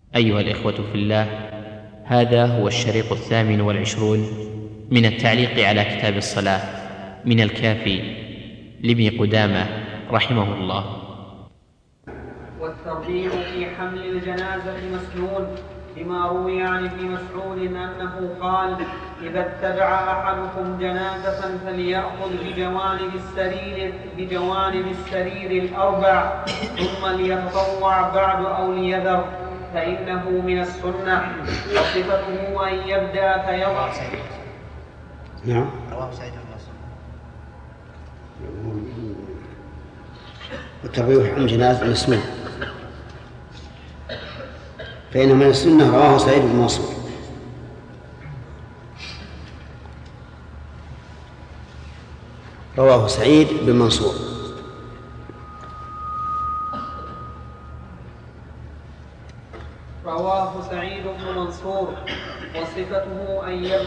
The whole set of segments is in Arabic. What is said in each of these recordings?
أيها الإخوة في الله، هذا هو الشريط 28 من التعليق على كتاب الصلاة من الكافي لابن قدامة رحمه الله. والترجيح في حمل الجنازة مسنون، لما روي عن ابن مسعود أنه قال: إذا اتبع أحدكم جنازة فليأخذ بجوانب السرير الأربع، ثم ليتطوع بعد أو ليذر، فإنه من السنة. وصفته أن يبدأ فيضع. نعم. رواه سعيد بن منصور. والترجيح عن جنازة مسنون فإنه من السنة، رواه سعيد بن منصور. رواه سعيد بن منصور. رواه سعيد بن منصور. وصفته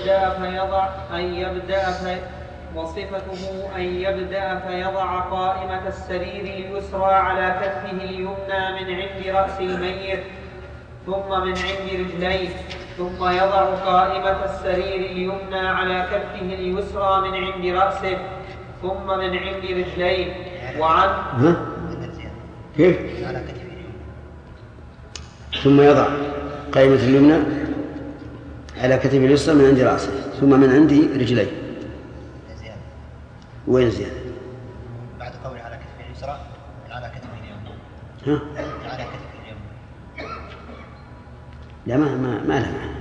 أن يبدأ فيضع قائمة السرير اليسرى على كفه اليمنى من عند رأس الميت، ثم من عند رجليه، ثم يضع قائمة السرير اليمنى على كفه اليسرى من عند رأسه، ثم من عند رجليه. كيف؟ ثم يضع قائمة اليمنى على كتف اليسرى من عند رأسه، ثم من عند رجليه. وين زيادة؟ بعد قول على كتف اليسرى على كتف اليمنى. على كتف اليمنى. لا، ما لها معنى.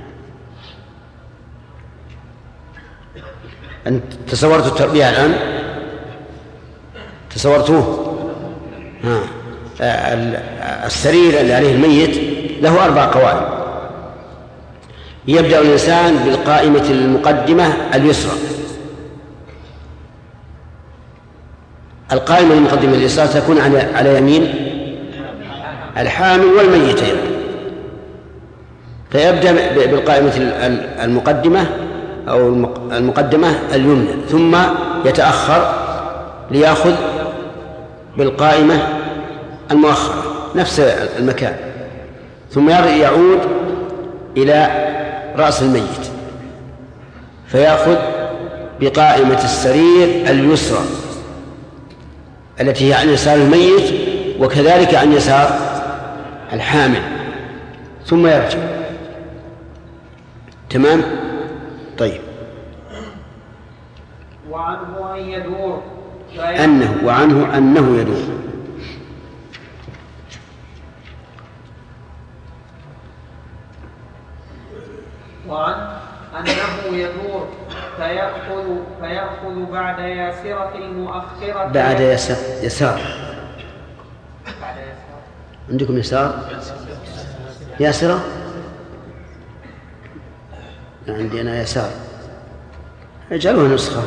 أنت تصورت التربية الآن؟ تصورتوه؟ السرير اللي عليه الميت له 4 قوائم. يبدأ الإنسان بالقائمة المقدمة اليسرى. القائمة المقدمة اليسرى تكون على يمين الحامل والميت أيضا، فيبدأ بالقائمة المقدمة أو المقدمة اليمنى، ثم يتأخر ليأخذ بالقائمة المؤخرة نفس المكان، ثم يعود إلى رأس الميت فيأخذ بقائمة السرير اليسرى التي هي عن يسار الميت، وكذلك عن يسار الحامل، ثم يرجع. تمام؟ طيب. وعنه أن يدور أنه يدور. وعن أنه يدور فيأخذ بعد ياسرة المؤخرة. بعد يسار. عندكم يسار؟ ياسرة؟ عندي أنا يسار. اجعلوها نسخة.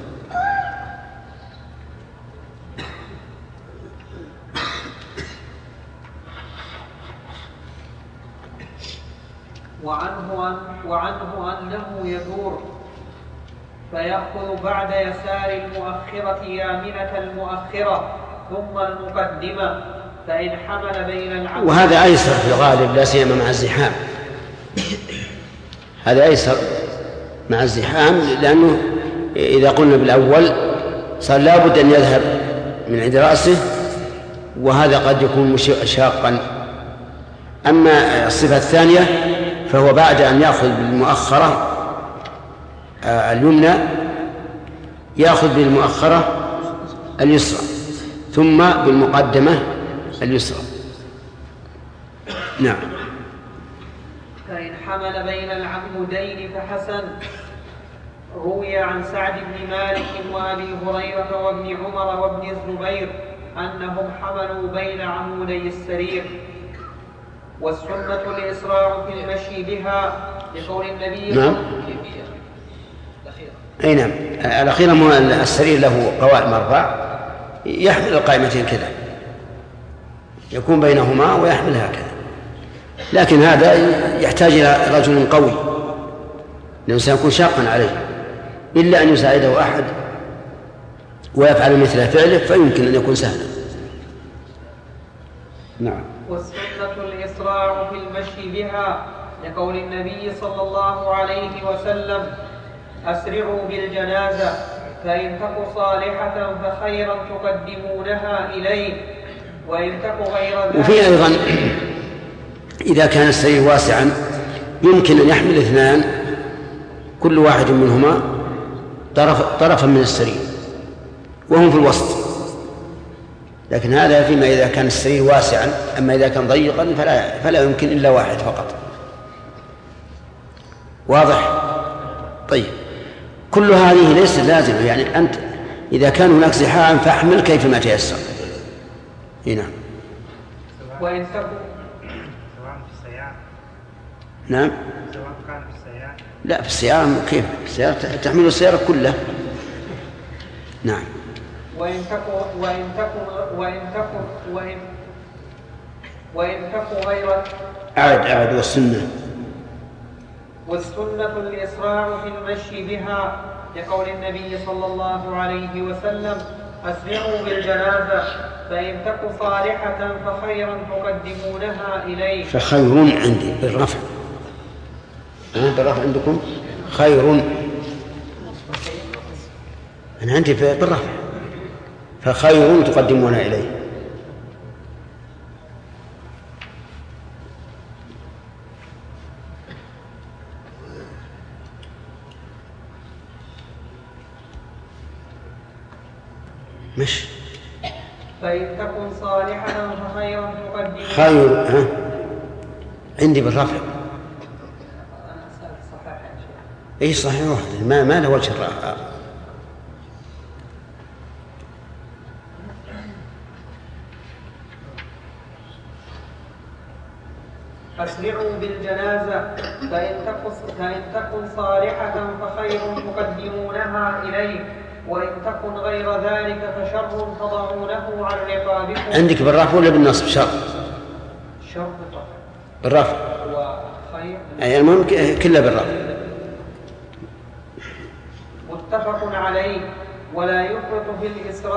وعنه أنه يدور فيأخذ بعد يسار المؤخرة يامنة المؤخرة ثم المقدمة، فإن حمل بين العمود. وهذا أيسر في الغالب، لا سيما مع الزحام. هذا أيسر مع الزحام، لأنه إذا قلنا بالأول صار لابد أن يذهب من عند رأسه، وهذا قد يكون شاقا. أما الصفة الثانية فهو بعد أن يأخذ بالمؤخرة اليمنى يأخذ بالمؤخرة اليسرى، ثم بالمقدمة اليسرى. نعم. فإن حمل بين العمودين فحسن. روي عن سعد بن مالك وأبي هريرة وابن عمر وابن الزبير أنهم حملوا بين عمودي السرير. والسنة الإسراع في المشي بها لقول النبي. نعم. أي نعم. الأخيرة السرير له قوائم 4 يحمل القائمتين كذا، يكون بينهما ويحمل هكذا. لكن هذا يحتاج إلى رجل قوي، لأنه سيكون شاقا عليه، إلا أن يساعده أحد ويفعل مثل فعله فيمكن أن يكون سهلا. نعم. والسنة الإسراع في المشي بها، لقول النبي صلى الله عليه وسلم: أسرعوا بالجنازة فإن تك صالحة فخيرا تقدمونها إليه وإن تك غير ذلك. وفي أيضا إذا كان السرير واسعا يمكن أن يحمل اثنان كل واحد منهما طرفا من السرير وهم في الوسط، لكن هذا فيما إذا كان السرير واسعا. أما إذا كان ضيقا فلا يمكن إلا واحد فقط. واضح؟ طيب، كل هذه ليست لازمة، يعني أنت إذا كان هناك زحام فاحمل كيفما تيسر. نعم. وإن تكن سواء في السيارة. نعم. سواء كان في السيارة. لا، في السيارة كيف؟ السيارة تحمل السيارة كلها. نعم. وإن تكن غير أعد والسنة الإسراع في المشي بها، لقول النبي صلى الله عليه وسلم: أسرعوا بالجنازة فإن تك صالحة فخيرا تقدمونها إليه. فخير عندي بالرفع. بالرفع عندكم خير، أنا عندي بالرفع، فخير تقدمونها إليه. مش فإن تكن صالحة فخيرا تقدمونها. خير عندي بالرفع. اي صحيح واحد، ما له وجه الرفع. أسرعوا بالجنازة فإن تكن صالحة فخير تقدمونها إليه وإن تكن غير ذلك فشر تضعونه عن رقابكم. عندك بالرفع ولا بالنصب؟ شر بالرفع وخير أي المهم كله بالرفع. متفق عليه. ولا يفرط في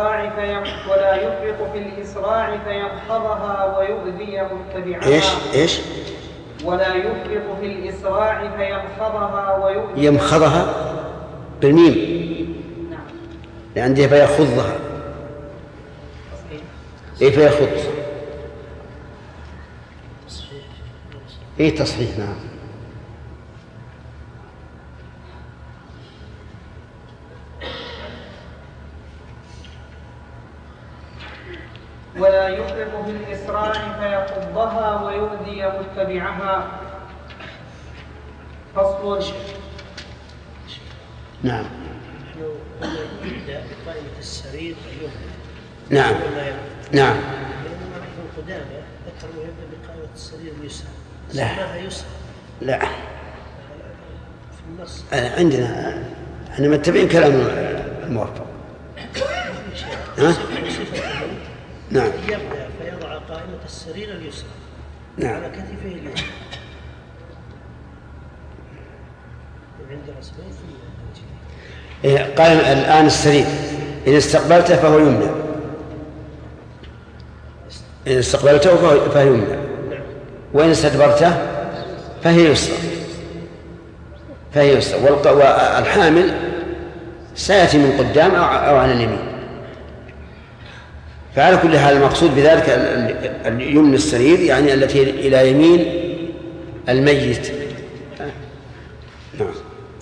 الإسراع فينقضها ويؤذي متبعها. إيش؟ ولا يفرط في الإسراع فينقضها ويؤذي. يمخضها بالميم. نعم. لأنه فيخضها. إيه فيخض؟ إيه تصحيح؟ نعم. ولا يفرط في الإسراع فيخضها ويؤذي متبعها. فصل. نعم. يبدأ بقائمة السرير اليمنى. نعم. نعم. القدامى ذكروا يبدأ بقائمة السرير اليسرى. لا. يسرى. لا. في النص. عندنا احنا متبعين كلام الموفق. ها؟ نعم. يبدأ فيضع قائمة السرير اليسرى. نعم. على كتفه اليمنى. وعند رسمين ثم قائم الآن السرير إن استقبلته فهو يمنى. إن استقبلته فهو يمنى. وإن استدبرته فهي يسرى. والحامل سيأتي من قدام أو عن اليمين. فعلى كل حال المقصود بذلك اليمن السرير يعني التي إلى يمين الميت. نعم.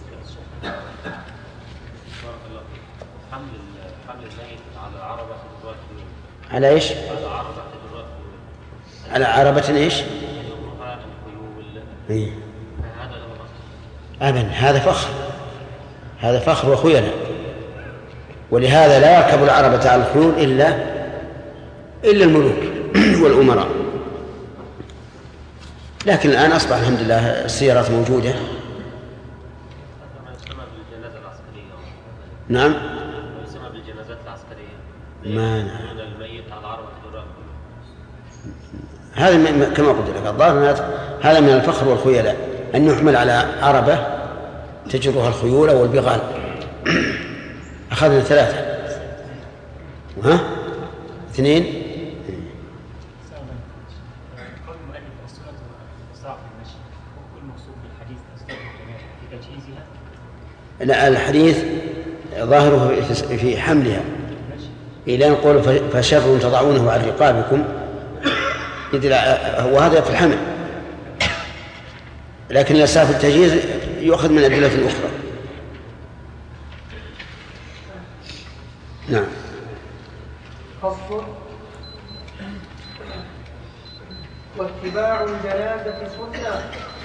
حمل الميت على عربة على ايش؟ على عربة ايش؟ إيه؟ أبدا، هذا فخر وخيلاء، ولهذا لا يركب العربة على الخيول إلا الملوك والأمراء. لكن الآن أصبح الحمد لله السيارات موجودة. نعم. يسمى بالجنازات العسكرية. ما الميت على عربة هذا كما قلت لك الظاهر هذا من الفخر والخيلاء أن يحمل على عربة تجرها الخيول والبغال. أخذنا 3. ها؟ 2. قول المؤلف السنة المقصود بالحديث في تجهيزها؟ لا، الحديث ظاهره في حملها، إلى أن يقول فشر تضعونه عن رقابكم، وهذا في الحمل، لكن الأساس التجهيز يؤخذ من أدلة أخرى. نعم. فصل. واتباع الجنازة سنة،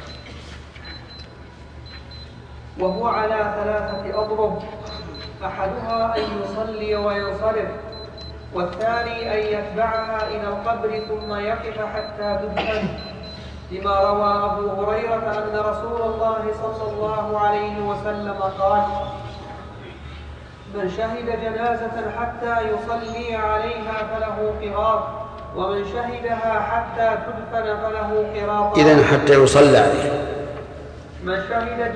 وهو على 3 أضرب: أحدها أن يصلي وينصرف، والثاني أن يتبعها إلى القبر ثم يقف حتى تدفن، لما روى أبو هريرة أن رسول الله صلى الله عليه وسلم قال: من شهد جنازة حتى يصلي عليها فله قراط، ومن شهدها حتى تدفن فله قراط. إذن حتى يصلى عليها. من شهد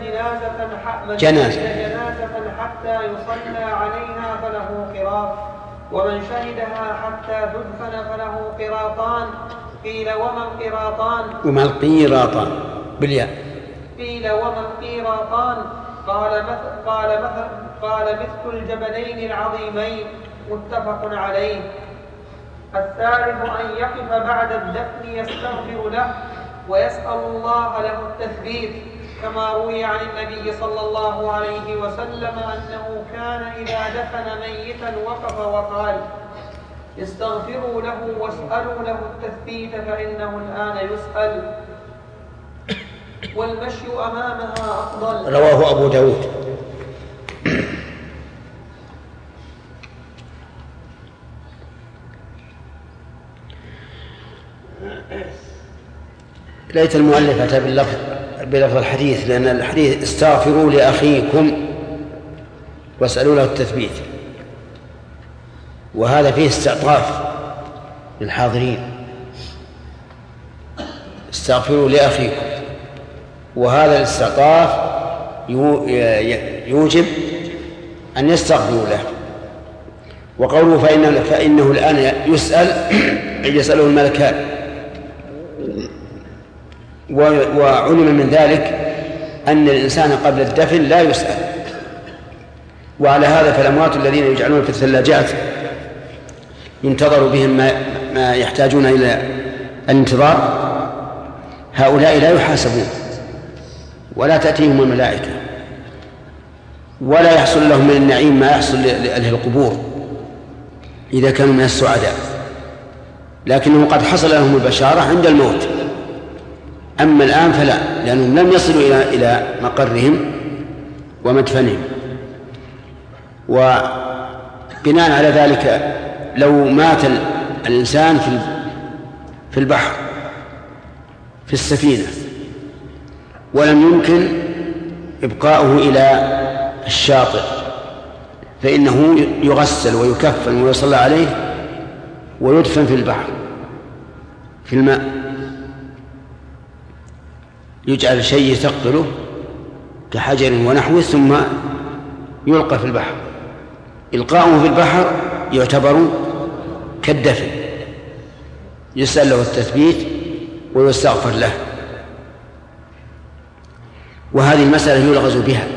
جنازة حتى يصلى عليها فله قراط، ومن شهدها حتى تدفن فله قراطان. قيل وما القراطان؟ وما القيراطان بالياء. قيل وما القيراطان؟ قال مثل الجبلين العظيمين، متفق عليه. الثالث أن يقف بعد الدفن يستغفر له ويسأل الله له التثبيت، كما روي عن النبي صلى الله عليه وسلم أنه كان إذا دفن ميتا وقف وقال: استغفروا له واسألوا له التثبيت فإنه الآن يسأل. والمشي أمامها أفضل. رواه أبو داود. ليت المؤلف أتى بلفظ الحديث، لأن الحديث استغفروا لأخيكم واسألوا له التثبيت، وهذا فيه استعطاف للحاضرين. استغفروا لأخيكم، وهذا الاستعطاف يوجب أن يستغفروا له. وقوله فإنه الآن يسأله الملكان، وعلم من ذلك أن الإنسان قبل الدفن لا يسأل. وعلى هذا فالأموات الذين يجعلون في الثلاجات ينتظر بهم ما يحتاجون إلى الانتظار، هؤلاء لا يحاسبون ولا تأتيهم الملائكة، ولا يحصل لهم من النعيم ما يحصل لأهل القبور إذا كانوا من السعداء، لكنه قد حصل لهم البشارة عند الموت. أما الآن فلا، لأنهم لم يصلوا إلى مقرهم ومدفنهم. وبناء على ذلك لو مات الإنسان في البحر في السفينة ولم يمكن إبقاؤه إلى الشاطئ، فإنه يغسل ويكفن ويصلى عليه ويدفن في البحر في الماء، يجعل شيء يثقله كحجر ونحوه ثم يلقى في البحر. إلقاؤه في البحر يعتبر كالدفن، يسأل له التثبيت ويستغفر له. وهذه المسألة يلغز بها،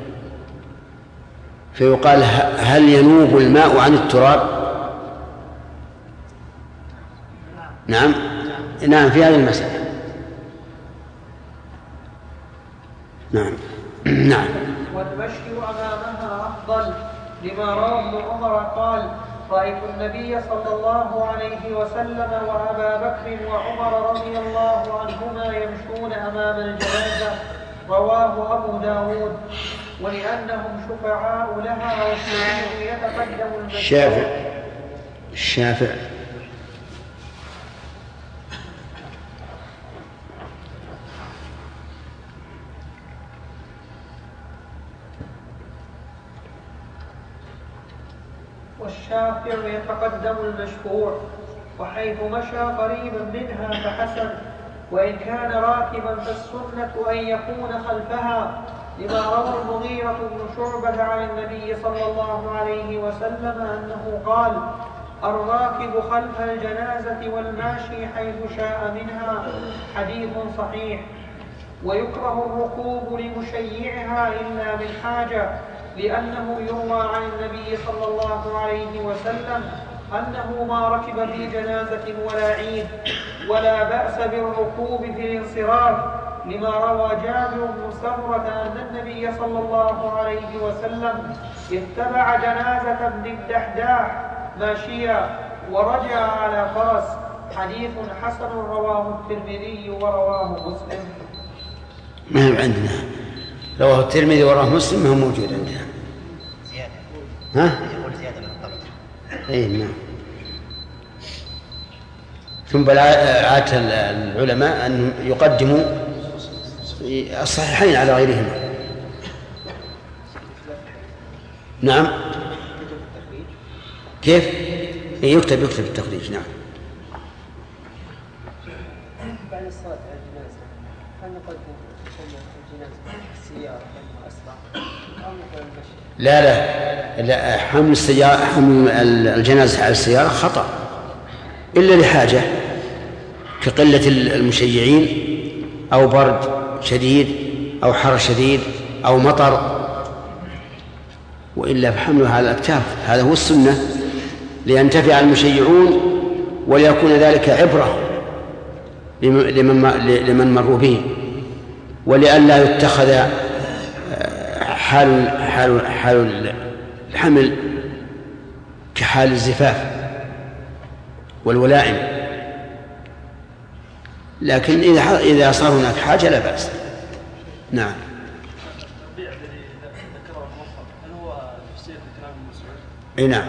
فيقال هل ينوب الماء عن التراب؟ نعم في هذه المسألة. نعم. والمشي أمامها أفضل، لما روى ابن عمر قال: رأيت النبي صلى الله عليه وسلم وأبا بكر وعمر رضي الله عنهما يمشون أمام الجنازة. رواه أبو داود. ولأنهم شفعاء لها والشفيع يتقدم الشافع والشافع يتقدم المشفوع، وحيث مشى قريبا منها فحسن، وإن كان راكبا فالسنة أن يكون خلفها، لما روى المغيرة بن شعبة عن النبي صلى الله عليه وسلم أنه قال: الراكب خلف الجنازة والماشي حيث شاء منها. حديث صحيح. ويكره الركوب لمشيعها إلا من حاجة، لأنه يروى عن النبي صلى الله عليه وسلم أنه ما ركب في جنازة ولا عيد، ولا بأس بالركوب في الانصراف، لما روى جابر بن سمرة أن النبي صلى الله عليه وسلم اتبع جنازة ابن الدحداح ماشيا ورجع على فرس. حديث حسن رواه الترمذي ورواه مسلم. ما هو عندنا، رواه الترمذي ورواه مسلم، ما هو موجود عندنا. زيادة. ها؟ يقول زيادة من الطبق. اي نعم. ثم عادة العلماء أن يقدموا الصحيحين على غيرهما. نعم. كيف؟ يكتب التخريج. نعم. بعد الصلاة على الجنازة هل نقدم الجنازة السيارة لأنه أسرع أو نقدم المشي؟ لا، حمل الجنازة على السيارة خطأ إلا لحاجة كقلة المشيعين أو برد شديد أو حر شديد أو مطر، وإلا فحملها على الأكتاف هذا هو السنة، لينتفع المشيعون وليكون ذلك عبرة لمن مروا به، ولئلا يتخذ حال الحمل كحال الزفاف والولائم. لكن إذا صار هناك حاجة لا بأس. نعم. اي نعم.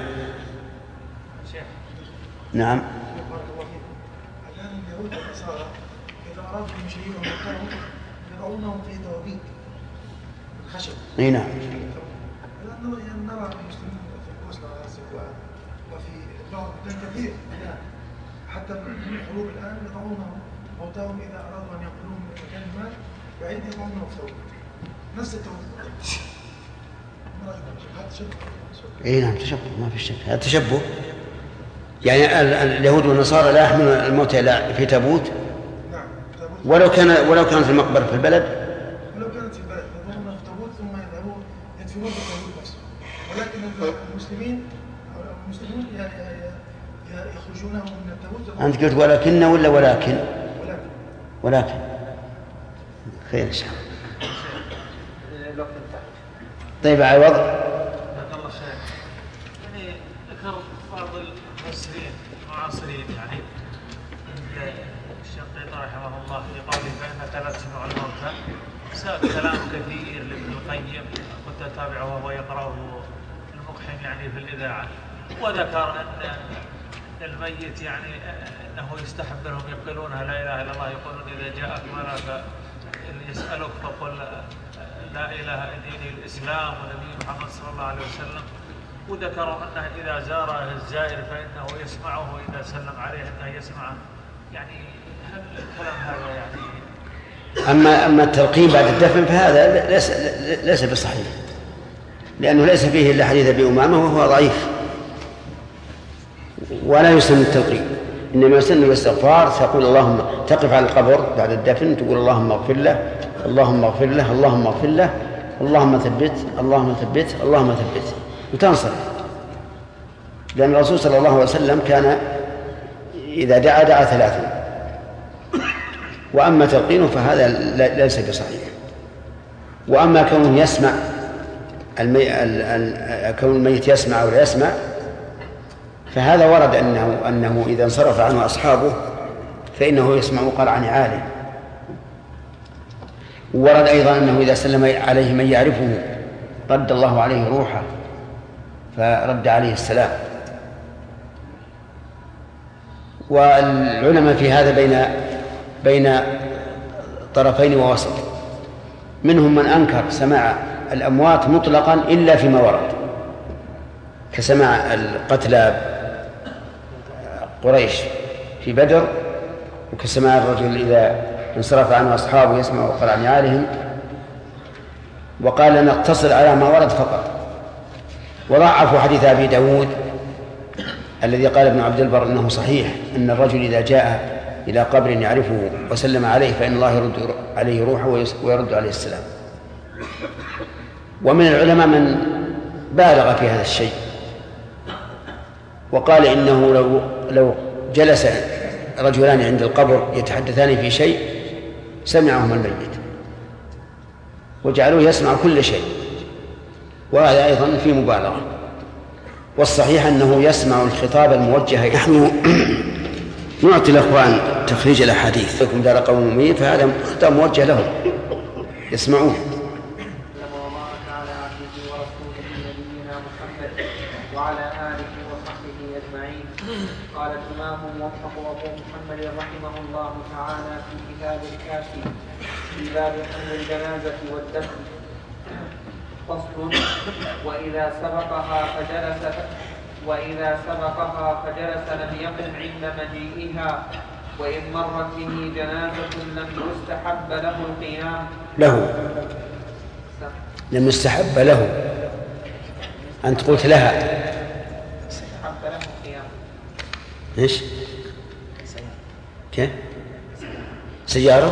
نعم. الآن اليهود والنصارى إذا أرادوا يشيعوا موتاهم يضعونهم في دوابيك الخشب. اي نعم. الآن نرى المسلمين في البوسنة والهرسك وفي بعض بلاد كثير الآن حتى من الحروب الآن يضعون موتاهم إذا أرادوا أن ينقلوهم من مكان ما بعيد يضعونهم في دوابيك نفس التوابيك. هذا تشبه. اي نعم تشبه، ما في شك، هذا تشبه. يعني اليهود والنصارى لا يحملون الموتى في تابوت. نعم. ولو كانت المقبرة في البلد. ولو كانت في البلد يضعونها في تابوت ثم يذهبون يدفنون في التابوت نفسه. ولكن المسلمين يخرجونهم من التابوت. أنت قلت ولكن ولا ولكن؟ ولكن. خير إن شاء الله. طيب على الوضع. الله شيخ. يعني ذكر بعض المفسرين المعاصرين يعني الشنقيطي رحمه الله في قوله فإنك لا تسمع الموتى، ساق كلام كثير لابن القيم كنت أتابعه وهو يقرأه المقحم يعني في الإذاعة، وذكر أن الميت يعني أنه يستحب لهم يقولونها لا إله إلا الله، يقولون إذا جاءك ملك يسألك فقل لا إله دين الإسلام ونبي محمد صلى الله عليه وسلم، وذكروا أنه إذا زاره الزائر فإنه يسمعه وإذا سلم عليه أنه يسمعه. يعني هل الكلام هذا يعني أما التلقين بعد الدفن فهذا ليس بصحيح، لأنه ليس فيه إلا حديث أبي أمامة وهو ضعيف، ولا يسن التلقين، إنما يسن الاستغفار. تقول اللهم، تقف على القبر بعد الدفن تقول اللهم اغفر له، اللهم اغفر له، اللهم اغفر له، اللهم ثبت، اللهم ثبت، اللهم ثبت، وتنصرف. لأن الرسول صلى الله عليه وسلم كان إذا دعا 3. وأما تلقينه فهذا ليس بصحيح. وأما كونه يسمع كون الميت يسمع أو لا يسمع فهذا ورد أنه إذا انصرف عنه أصحابه فإنه يسمع قرع نعاله. ورد أيضا أنه إذا سلم عليه من يعرفه رد الله عليه روحه فرد عليه السلام. والعلماء في هذا بين طرفين ووسط، منهم من أنكر سماع الأموات مطلقا إلا فيما ورد، كسماع القتلى قريش في بدر، وكسماع الرجل إذا انصرف عنه أصحابه يسمع قرع نعالهم، وقال نقتصر على ما ورد فقط. وضعفوا حديث أبي داود الذي قال ابن عبد البر إنه صحيح، أن الرجل إذا جاء إلى قبر يعرفه وسلم عليه فإن الله يرد عليه روحه ويرد عليه السلام. ومن العلماء من بالغ في هذا الشيء وقال إنه لو جلس رجلان عند القبر يتحدثان في شيء سمعهما الميت وجعلوه يسمع كل شيء، وهذا أيضا في مبالغة. والصحيح أنه يسمع الخطاب الموجه. نحن نعطي الأخوان تخريج الأحاديث لكم دار قوم مؤمنين، فهذا خطاب موجه لهم يسمعون. وبارك على عبده ورسوله نبينا محمد وعلى آله وصحبه أجمعين. قال الإمام موفق أبو محمد رحمه الله تعالى في كتاب الكافي في باب حمل الجنازة والدفن فصل: وإذا سبقها فجلس لم يقم عند مجيئها، وإن مرت به جنازة لم يستحب له القيام. لم يستحب له. أنت قلت لها يستحب له القيام. إيش؟ كيف؟ سيارة؟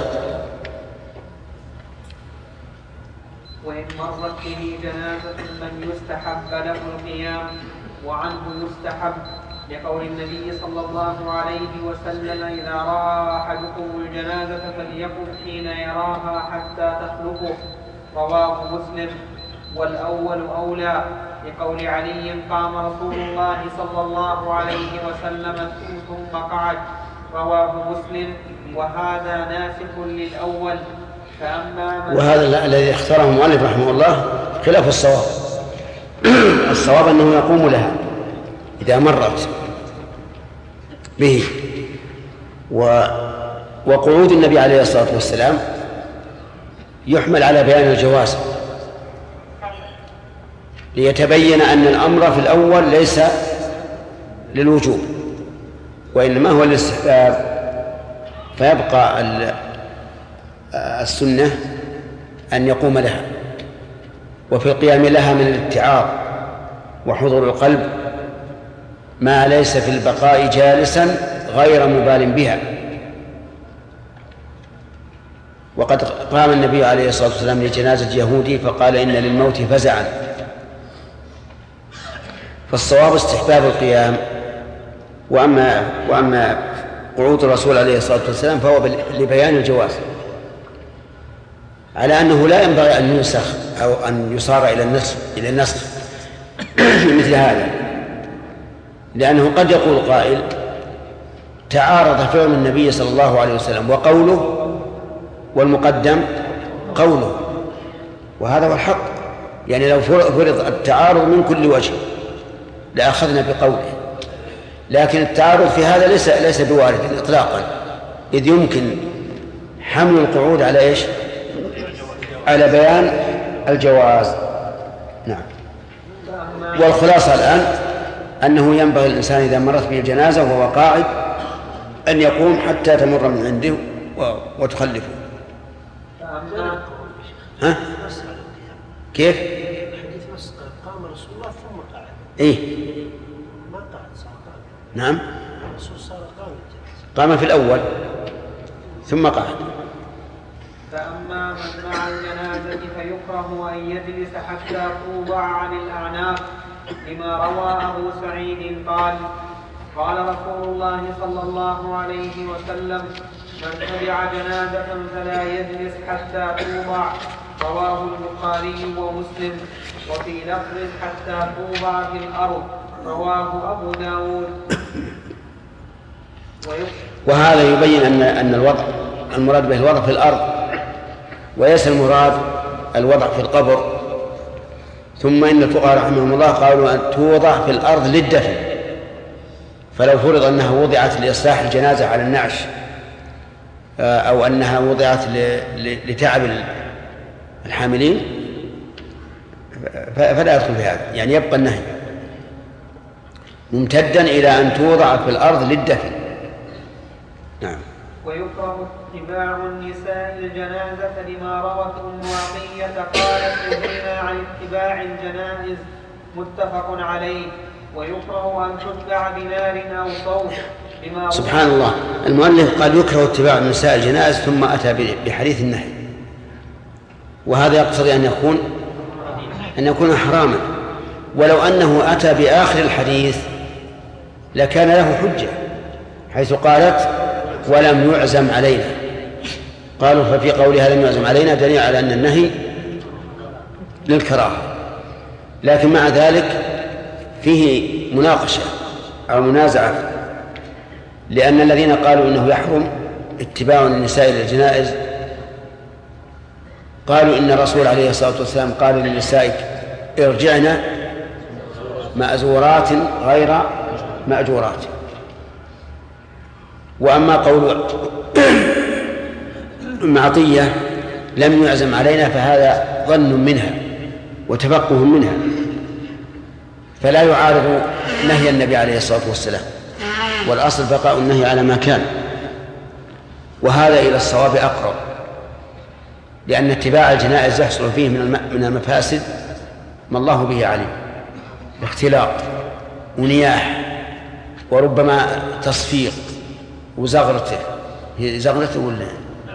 وإن مرت به جنازة لم يستحب له القيام، وعنه يستحب لقول النبي صلى الله عليه وسلم: إذا رأى أحدكم الجنازة فليقم حين يراها حتى تخلفه. رواه مسلم. والأول أولى لقول علي: قام رسول الله صلى الله عليه وسلم ثم قعد. رواه مسلم. وهذا ناسخ للأول. وهذا الذي اختاره المؤلف رحمه الله خلاف الصواب. الصواب أنه يقوم لها إذا مرت به. وقعود النبي عليه الصلاة والسلام يحمل على بيان الجواز، ليتبين أن الأمر في الأول ليس للوجوب وإنما هو للاستحباب، فيبقى السنة أن يقوم لها. وفي القيام لها من الاتعاظ وحضور القلب ما ليس في البقاء جالسا غير مبال بها. وقد قام النبي عليه الصلاة والسلام لجنازة يهودي فقال: إن للموت فزعا. فالصواب استحباب القيام. وأما قعود الرسول عليه الصلاة والسلام فهو لبيان الجواز، على أنه لا ينبغي أن ينسخ أو أن يصار إلى النسخ مثل هذا، لأنه قد يقول قائل: تعارض فعل النبي صلى الله عليه وسلم وقوله والمقدم قوله، وهذا هو الحق. يعني لو فرض التعارض من كل وجه لأخذنا بقوله، لكن التعارض في هذا ليس بوارد إطلاقا، إذ يمكن حمل القعود على إيش؟ على بيان الجواز. نعم. والخلاصة الآن أنه ينبغي الإنسان إذا مرت به الجنازة وهو قاعد أن يقوم حتى تمر من عنده وتخلفه. ها؟ كيف؟ حديث قام رسول الله ثم قعد. إيه؟ ما قعد صار قام. نعم. الرسول صار قام في الأول ثم قعد. فأما من مع الجنازة فيكره أن يجلس حتى توضع عن الأعناق، لما روى أبو سعيد قال: قال رسول الله صلى الله عليه وسلم: من تبع جنازة فلا يجلس حتى توضع. رواه البخاري ومسلم. وفي لفظ: حتى توضع في الأرض. رواه أبو داود. وهذا يبين أن الوضع المراد به الوضع في الأرض وليس المراد الوضع في القبر. ثم إن الفقهاء رحمهم الله قالوا أن توضع في الأرض للدفن، فلو فرض أنها وضعت لإصلاح الجنازة على النعش أو أنها وضعت لتعب الحاملين فلا يدخل في هذا، يعني يبقى النهي ممتدا إلى أن توضع في الأرض للدفن. نعم. ويكره اتباع النساء الجنازة لما روت أم عطية قالت: نهينا عن اتباع الجنائز. متفق عليه. ويكره أن تتبع بنار أو صوت، سبحان الله، المؤلف قال يكره اتباع النساء الجنائز ثم أتى بحديث النهي، وهذا يقتضي أن يكون حراما، ولو أنه أتى بآخر الحديث لكان له حجة، حيث قالت ولم يعزم علينا. قالوا ففي قولها لم يعزم علينا دليل على أن النهي للكراهة، لكن مع ذلك فيه مناقشة أو منازعة، لأن الذين قالوا إنه يحرم اتباع النساء للجنائز قالوا إن الرسول عليه الصلاة والسلام قال للنساء ارجعن مأزورات غير مأجورات. وأما قول عطية لم يعزم علينا فهذا ظن منها وتفقه منها، فلا يعارض نهي النبي عليه الصلاة والسلام، والأصل بقاء النهي على ما كان، وهذا إلى الصواب أقرب، لأن اتباع الجنائز يحصل فيه من المفاسد ما الله به عليم، اختلاط ونياح وربما تصفيق وزغرته، هي زغرته ولا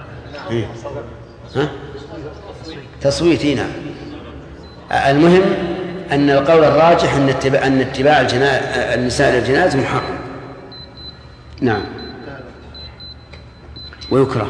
تصويتنا. المهم أن القول الراجح أن اتباع النساء للجنائز محرم. نعم. ويكره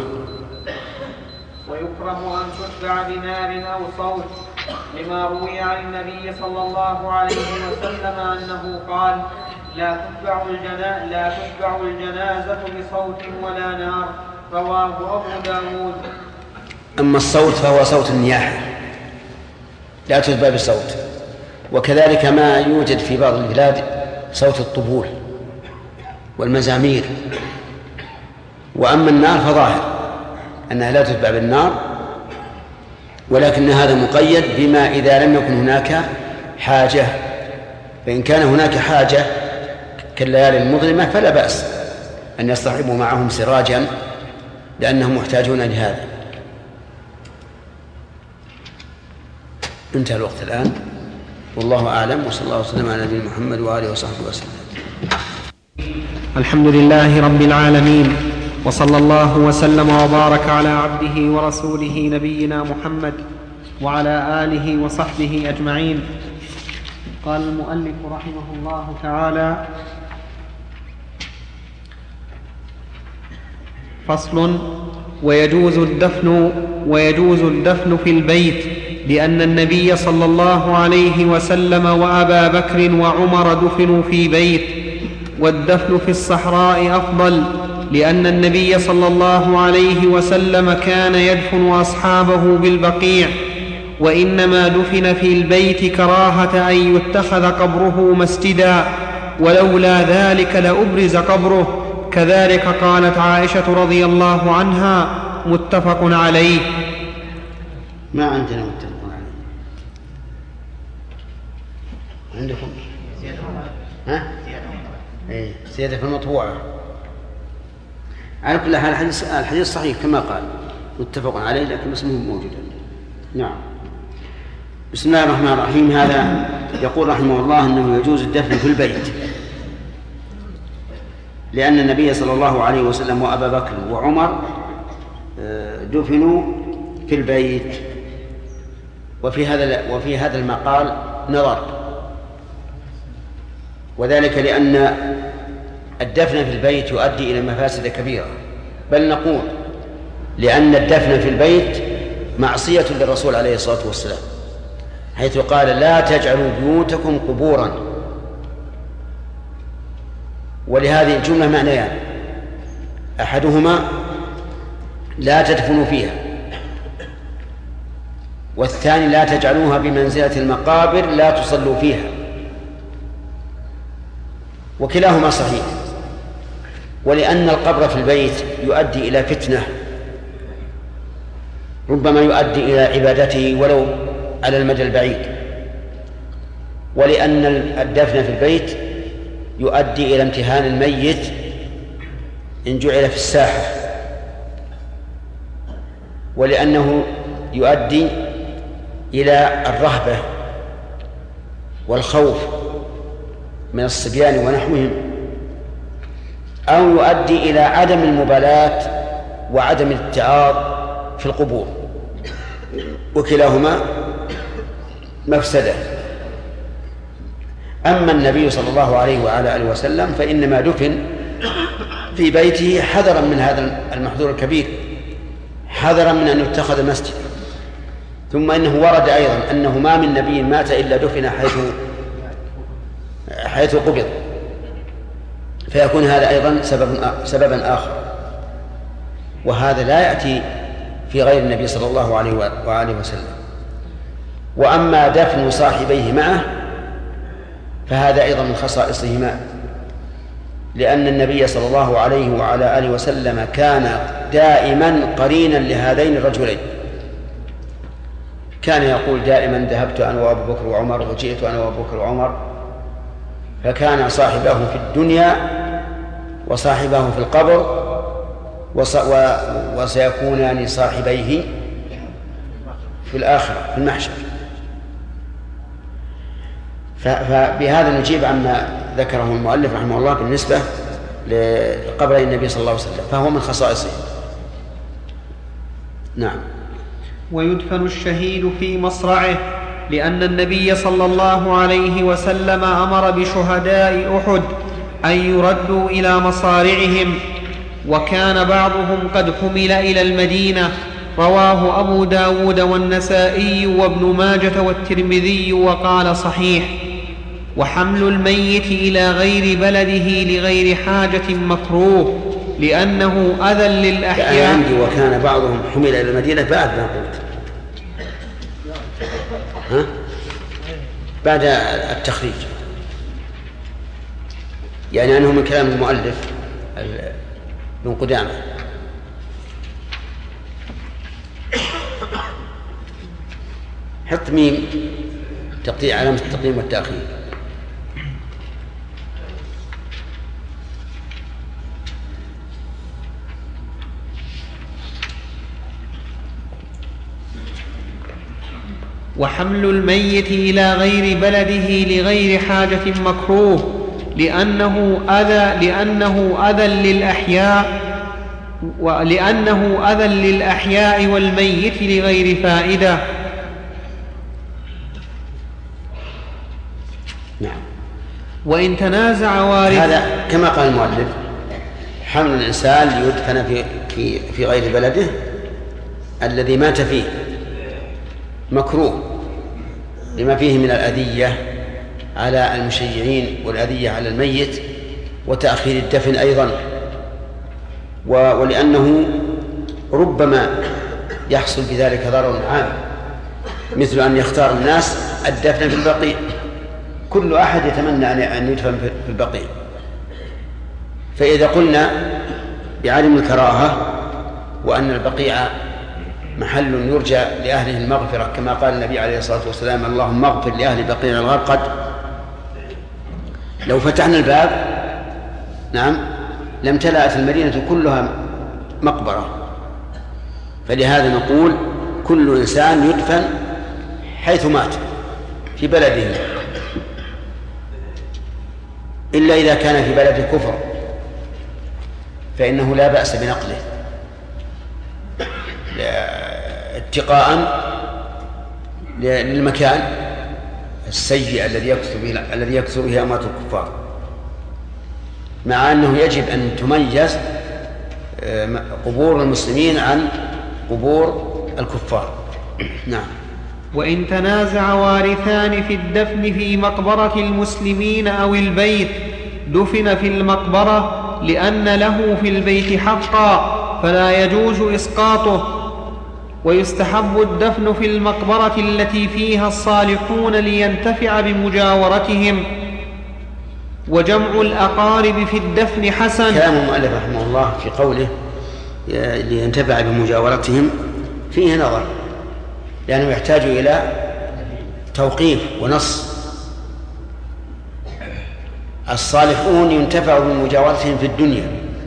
أن تتبع بنار أو صوت، لما روي عن النبي صلى الله عليه وسلم أنه قال لا تتبع الجنازة بصوت ولا نار، رواه أبو داود. أما الصوت فهو صوت النياحة، لا تتبع بصوت، وكذلك ما يوجد في بعض البلاد صوت الطبول والمزامير. وأما النار فظاهر أنها لا تتبع بالنار، ولكن هذا مقيد بما إذا لم يكن هناك حاجة، فإن كان هناك حاجة كالليالي المظلمة فلا بأس أن يصطحبوا معهم سراجا لأنهم محتاجون لهذا. انتهى الوقت الآن، والله أعلم، وصلى الله وسلم على نبينا محمد وآله وصحبه وسلم. الحمد لله رب العالمين، وصلى الله وسلم وبارك على عبده ورسوله نبينا محمد وعلى آله وصحبه أجمعين. قال المؤلف رحمه الله تعالى: فصل: ويجوز الدفن في البيت، لأن النبي صلى الله عليه وسلم وأبا بكر وعمر دفنوا في بيت، والدفن في الصحراء أفضل، لأن النبي صلى الله عليه وسلم كان يدفن أصحابه بالبقيع، وإنما دفن في البيت كراهة أن يتخذ قبره مسجدا، ولولا ذلك لأبرز قبره. كذلك قالت عائشة رضي الله عنها: متفق عليه. ما عندنا متفق عليه، عندكم زيادة في المطبوعة. على كل حال الحديث صحيح كما قال، متفق عليه، لكن اسمه موجود. نعم. بسم الله الرحمن الرحيم. هذا يقول رحمه الله أنه يجوز الدفن في البيت، لأن النبي صلى الله عليه وسلم وأبا بكر وعمر دفنوا في البيت. وفي هذا المقال نظر، وذلك لأن الدفن في البيت يؤدي إلى مفاسد كبيرة، بل نقول لأن الدفن في البيت معصية للرسول عليه الصلاة والسلام، حيث قال: لا تجعلوا بيوتكم قبورا. ولهذه الجملة معنيان: أحدهما لا تدفنوا فيها، والثاني لا تجعلوها بمنزلة المقابر، لا تصلوا فيها. وكلاهما صحيح. ولأن القبر في البيت يؤدي إلى فتنة، ربما يؤدي إلى عبادته ولو على المدى البعيد. ولأن الدفن في البيت يؤدي إلى امتهان الميت إن جعل في الساحة، ولأنه يؤدي إلى الرهبة والخوف من الصبيان ونحوهم. أو يؤدي إلى عدم المبالاة وعدم الاتعاظ في القبور، وكلاهما مفسدة. أما النبي صلى الله عليه وعلى آله وسلم فإنما دفن في بيته حذرا من هذا المحذور الكبير، حذرا من أن يتخذ مسجد. ثم إنه ورد أيضا أنه ما من نبي مات إلا دفن حيث قبض، فيكون هذا أيضا سببا آخر، وهذا لا يأتي في غير النبي صلى الله عليه وآله وسلم. وأما دفن صاحبيه معه فهذا أيضا من خصائصهما، لأن النبي صلى الله عليه وعلى آله وسلم كان دائما قرينا لهذين الرجلين، كان يقول دائما ذهبت أنا وأبو بكر وعمر وجئت أنا وأبو بكر وعمر، فكان صاحبه في الدنيا وصاحبه في القبر وسيكونان صاحبيه في الآخرة في المحشر. فبهذا نجيب عما ذكره المؤلف رحمه الله بالنسبة لقبر النبي صلى الله عليه وسلم، فهو من خصائصه. نعم. ويدفن الشهيد في مصرعه، لأن النبي صلى الله عليه وسلم أمر بشهداء أحد أن يردوا إلى مصارعهم، وكان بعضهم قد حمل إلى المدينة. رواه أبو داود والنسائي وابن ماجة والترمذي وقال صحيح. وحمل الميت إلى غير بلده لغير حاجة مكروه، لأنه أذى للأحياء. عندي وكان بعضهم حمل إلى المدينة بعد ما قلت بعد التخريج، يعني أنه من كلام المؤلف ابن قدامة. حط ميم تقطيع علامة التقديم والتأخير. وحمل الميت إلى غير بلده لغير حاجة مكروه، لأنه أذى للأحياء والميت لغير فائدة. نعم. وإن تنازع وارث، هذا كما قال المؤلف حمل الإنسان ليدفن في غير بلده الذي مات فيه مكروه لما فيه من الأذية على المشيعين والأذية على الميت وتأخير الدفن أيضا، ولأنه ربما يحصل بذلك ضرر عام، مثل أن يختار الناس الدفن في البقيع، كل أحد يتمنى أن يدفن في البقيع. فإذا قلنا بعدم الكراهة وأن البقيع محل يرجى لأهله المغفرة كما قال النبي عليه الصلاة والسلام اللهم اغفر لأهل بقيع الغرقد، لو فتحنا الباب نعم لامتلأت المدينة كلها مقبرة. فلهذا نقول كل إنسان يدفن حيث مات في بلده، إلا إذا كان في بلد كفر فإنه لا بأس بنقله اتقاء للمكان السيء الذي يكثر به أموات الكفار، مع أنه يجب أن تميز قبور المسلمين عن قبور الكفار. نعم. وإن تنازع وارثان في الدفن في مقبرة المسلمين أو البيت دفن في المقبرة، لأن له في البيت حقا فلا يجوز إسقاطه. ويستحب الدفن في المقبرة التي فيها الصالحون لينتفع بمجاورتهم. وجمع الأقارب في الدفن حسن. كلام المؤلف رحمه الله في قوله لينتفع بمجاورتهم فيه نظر، لأنه يحتاج إلى توقيف ونص. الصالحون ينتفع بمجاورتهم في الدنيا،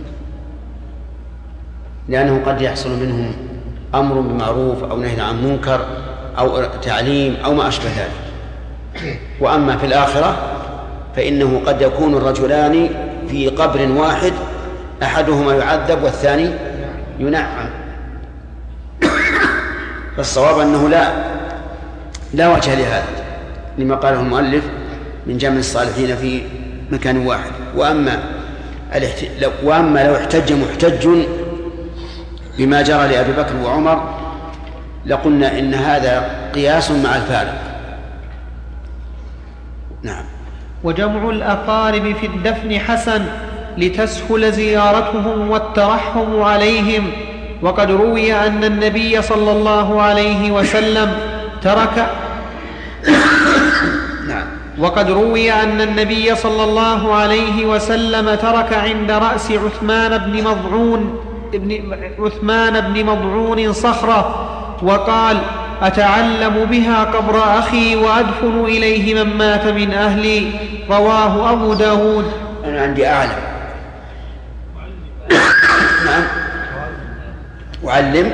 لأنه قد يحصل منهم أمر بمعروف أو نهي عن منكر أو تعليم أو ما أشبه ذلك. وأما في الآخرة فإنه قد يكون الرجلان في قبر واحد أحدهما يعذب والثاني ينعم. فالصواب أنه لا وجه لهذا لما قاله المؤلف من جمع الصالحين في مكان واحد. وأما لو احتج محتج بما جرى لأبي بكر وعمر لقلنا إن هذا قياس مع الفارق. نعم. وجمع الأقارب في الدفن حسن لتسهل زيارتهم والترحم عليهم. وقد روي أن النبي صلى الله عليه وسلم ترك وقد روي أن النبي صلى الله عليه وسلم ترك عند رأس عثمان بن مضعون صخرة وقال: أتعلم بها قبر أخي وأدفن إليه من مات من أهلي. رواه أبو داود. أنا عندي أعلم. نعم. وعلم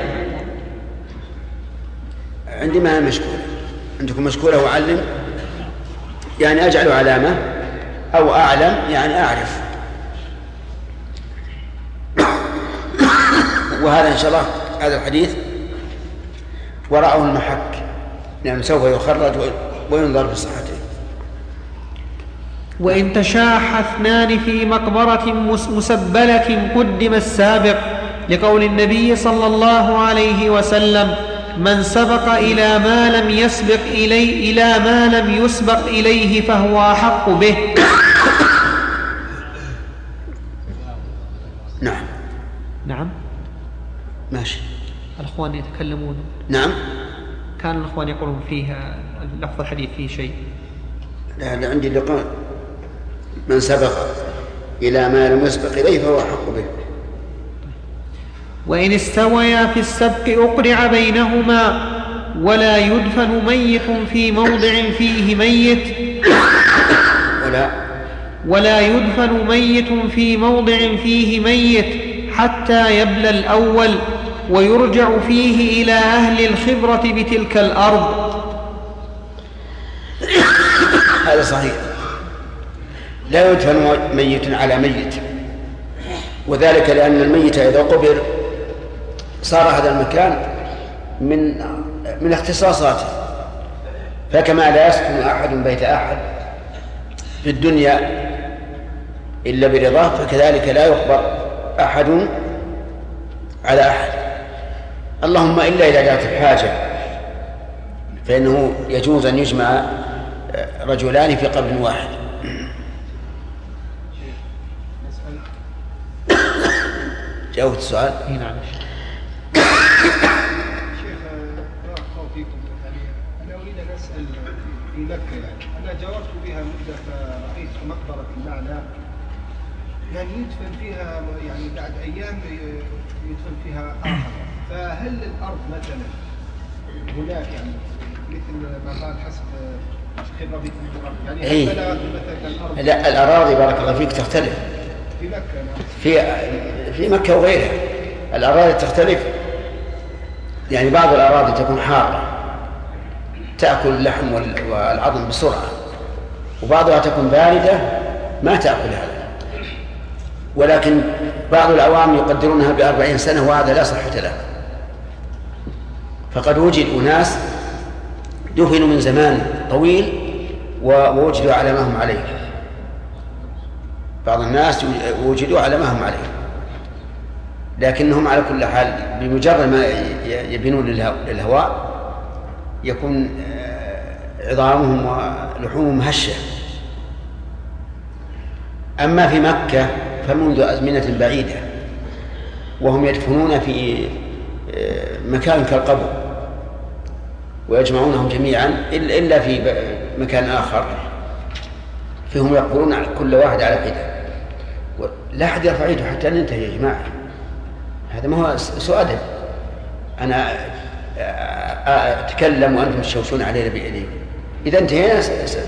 عندي ما مشكورة. عندكم مشكورة وعلم يعني أجعل علامة، أو أعلم يعني أعرف. وهذا إن شاء الله هذا الحديث وراءه المحك، يعني سوف يخرج وينظر في صحته. وإن تشاح اثنان في مقبرة مسبلة قدم السابق، لقول النبي صلى الله عليه وسلم: من سبق إلى ما لم يسبق إليه فهو أحق به. نعم ماشي. الأخوان يتكلمون. نعم. كان الأخوان يقولون فيها لفظ الحديث فيه شيء. لا عندي لقاء من سبق إلى ما لم يسبق إليه فهو أحق به. وإن استويا في السبق أقرع بينهما، ولا يدفن ميت في موضع فيه ميت ولا يدفن ميت في موضع فيه ميت حتى يبلى الأول، ويرجع فيه إلى أهل الخبرة بتلك الأرض. هذا صحيح. لا يدفن ميت على ميت، وذلك لأن الميت إذا قبر صار هذا المكان من اختصاصاته، فكما لا يسكن أحد بيت أحد في الدنيا إلا برضاه، فكذلك لا يخبر أحد على أحد، اللهم إلا إذا جاءت الحاجة، فإنه يجوز أن يجمع رجلان في قبر واحد. جاوبت السؤال؟ نعم. شيخ بارك الله فيكم، أنا أريد أن أسأل في مكة، أنا جاورت بها مدة فرأيت مقبرة المعنى يدفن فيها بعد أيام يدفن فيها آخر، فهل الأرض مثلا هناك مثل ما قال حسب خبرة بيت المقبرة الأرض؟ لا، الأراضي بارك الله فيك تختلف في مكة. في مكة وغيرها الأراضي تختلف، بعض الأراضي تكون حارة تأكل اللحم والعظم بسرعة، وبعضها تكون باردة ما تأكل هذا، ولكن بعض العوام يقدرونها ب40 سنة، وهذا لا صحة له. فقد وجد أناس دفنوا من زمان طويل ووجدوا على ما هم عليه، بعض الناس وجدوا على ما هم عليه، لكنهم على كل حال بمجرد ما يبنون للهواء يكون عظامهم ولحومهم هشة. أما في مكة فمنذ أزمنة بعيدة وهم يدفنون في مكان كالقبر ويجمعونهم جميعا إلا في مكان آخر فيهم يقبرون كل واحد على حدة، لا أحد يرفع يده حتى ننتهي يا جماعة. هذا ما هو سؤال، أنا أتكلم وأنتم تشوشون علينا بإيديكم. إذا انتهينا أسأل.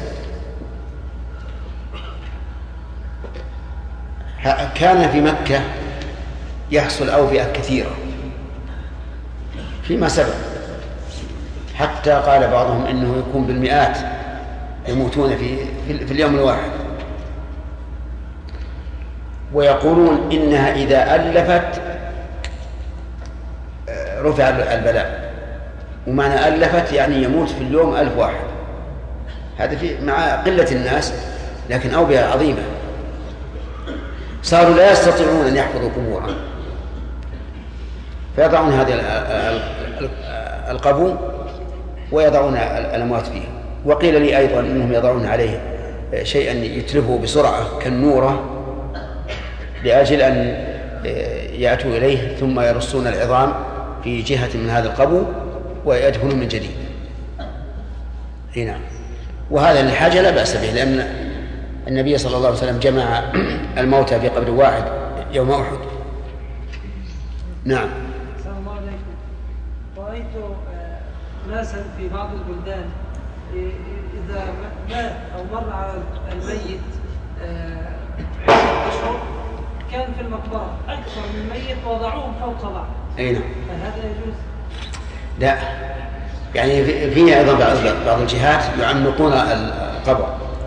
كان في مكة يحصل أوبئة كثيرة فيما سبق، حتى قال بعضهم إنه يكون بالمئات يموتون في اليوم الواحد. ويقولون إنها إذا ألفت رفع البلاء، ومعنى ألفت يعني يموت في اليوم 1000 واحد. هذا مع قلة الناس لكن أوبئة عظيمة، صاروا لا يستطيعون أن يحفظوا قبورهم، فيضعون هذه القبو ويضعون الأموات فيه. وقيل لي أيضا إنهم يضعون عليه شيئا يتلفه بسرعة كالنورة لأجل أن يأتوا إليه ثم يرصون العظام في جهة من هذا القبو ويدفنون من جديد. هنا وهذا للحاجة لا بأس به، لأن النبي صلى الله عليه وسلم جمع الموتى في قبر واحد يوم أحد. نعم. السلام الله عليكم. رأيت ناسا في بعض البلدان إذا مات أو مر على الميت أشهر كان في المقبرة أكثر من ميت وضعوهم فوق بعض. أي نعم. فهذا يجوز؟ لا، يعني في أيضا بعض الجهات يعمقون القبر،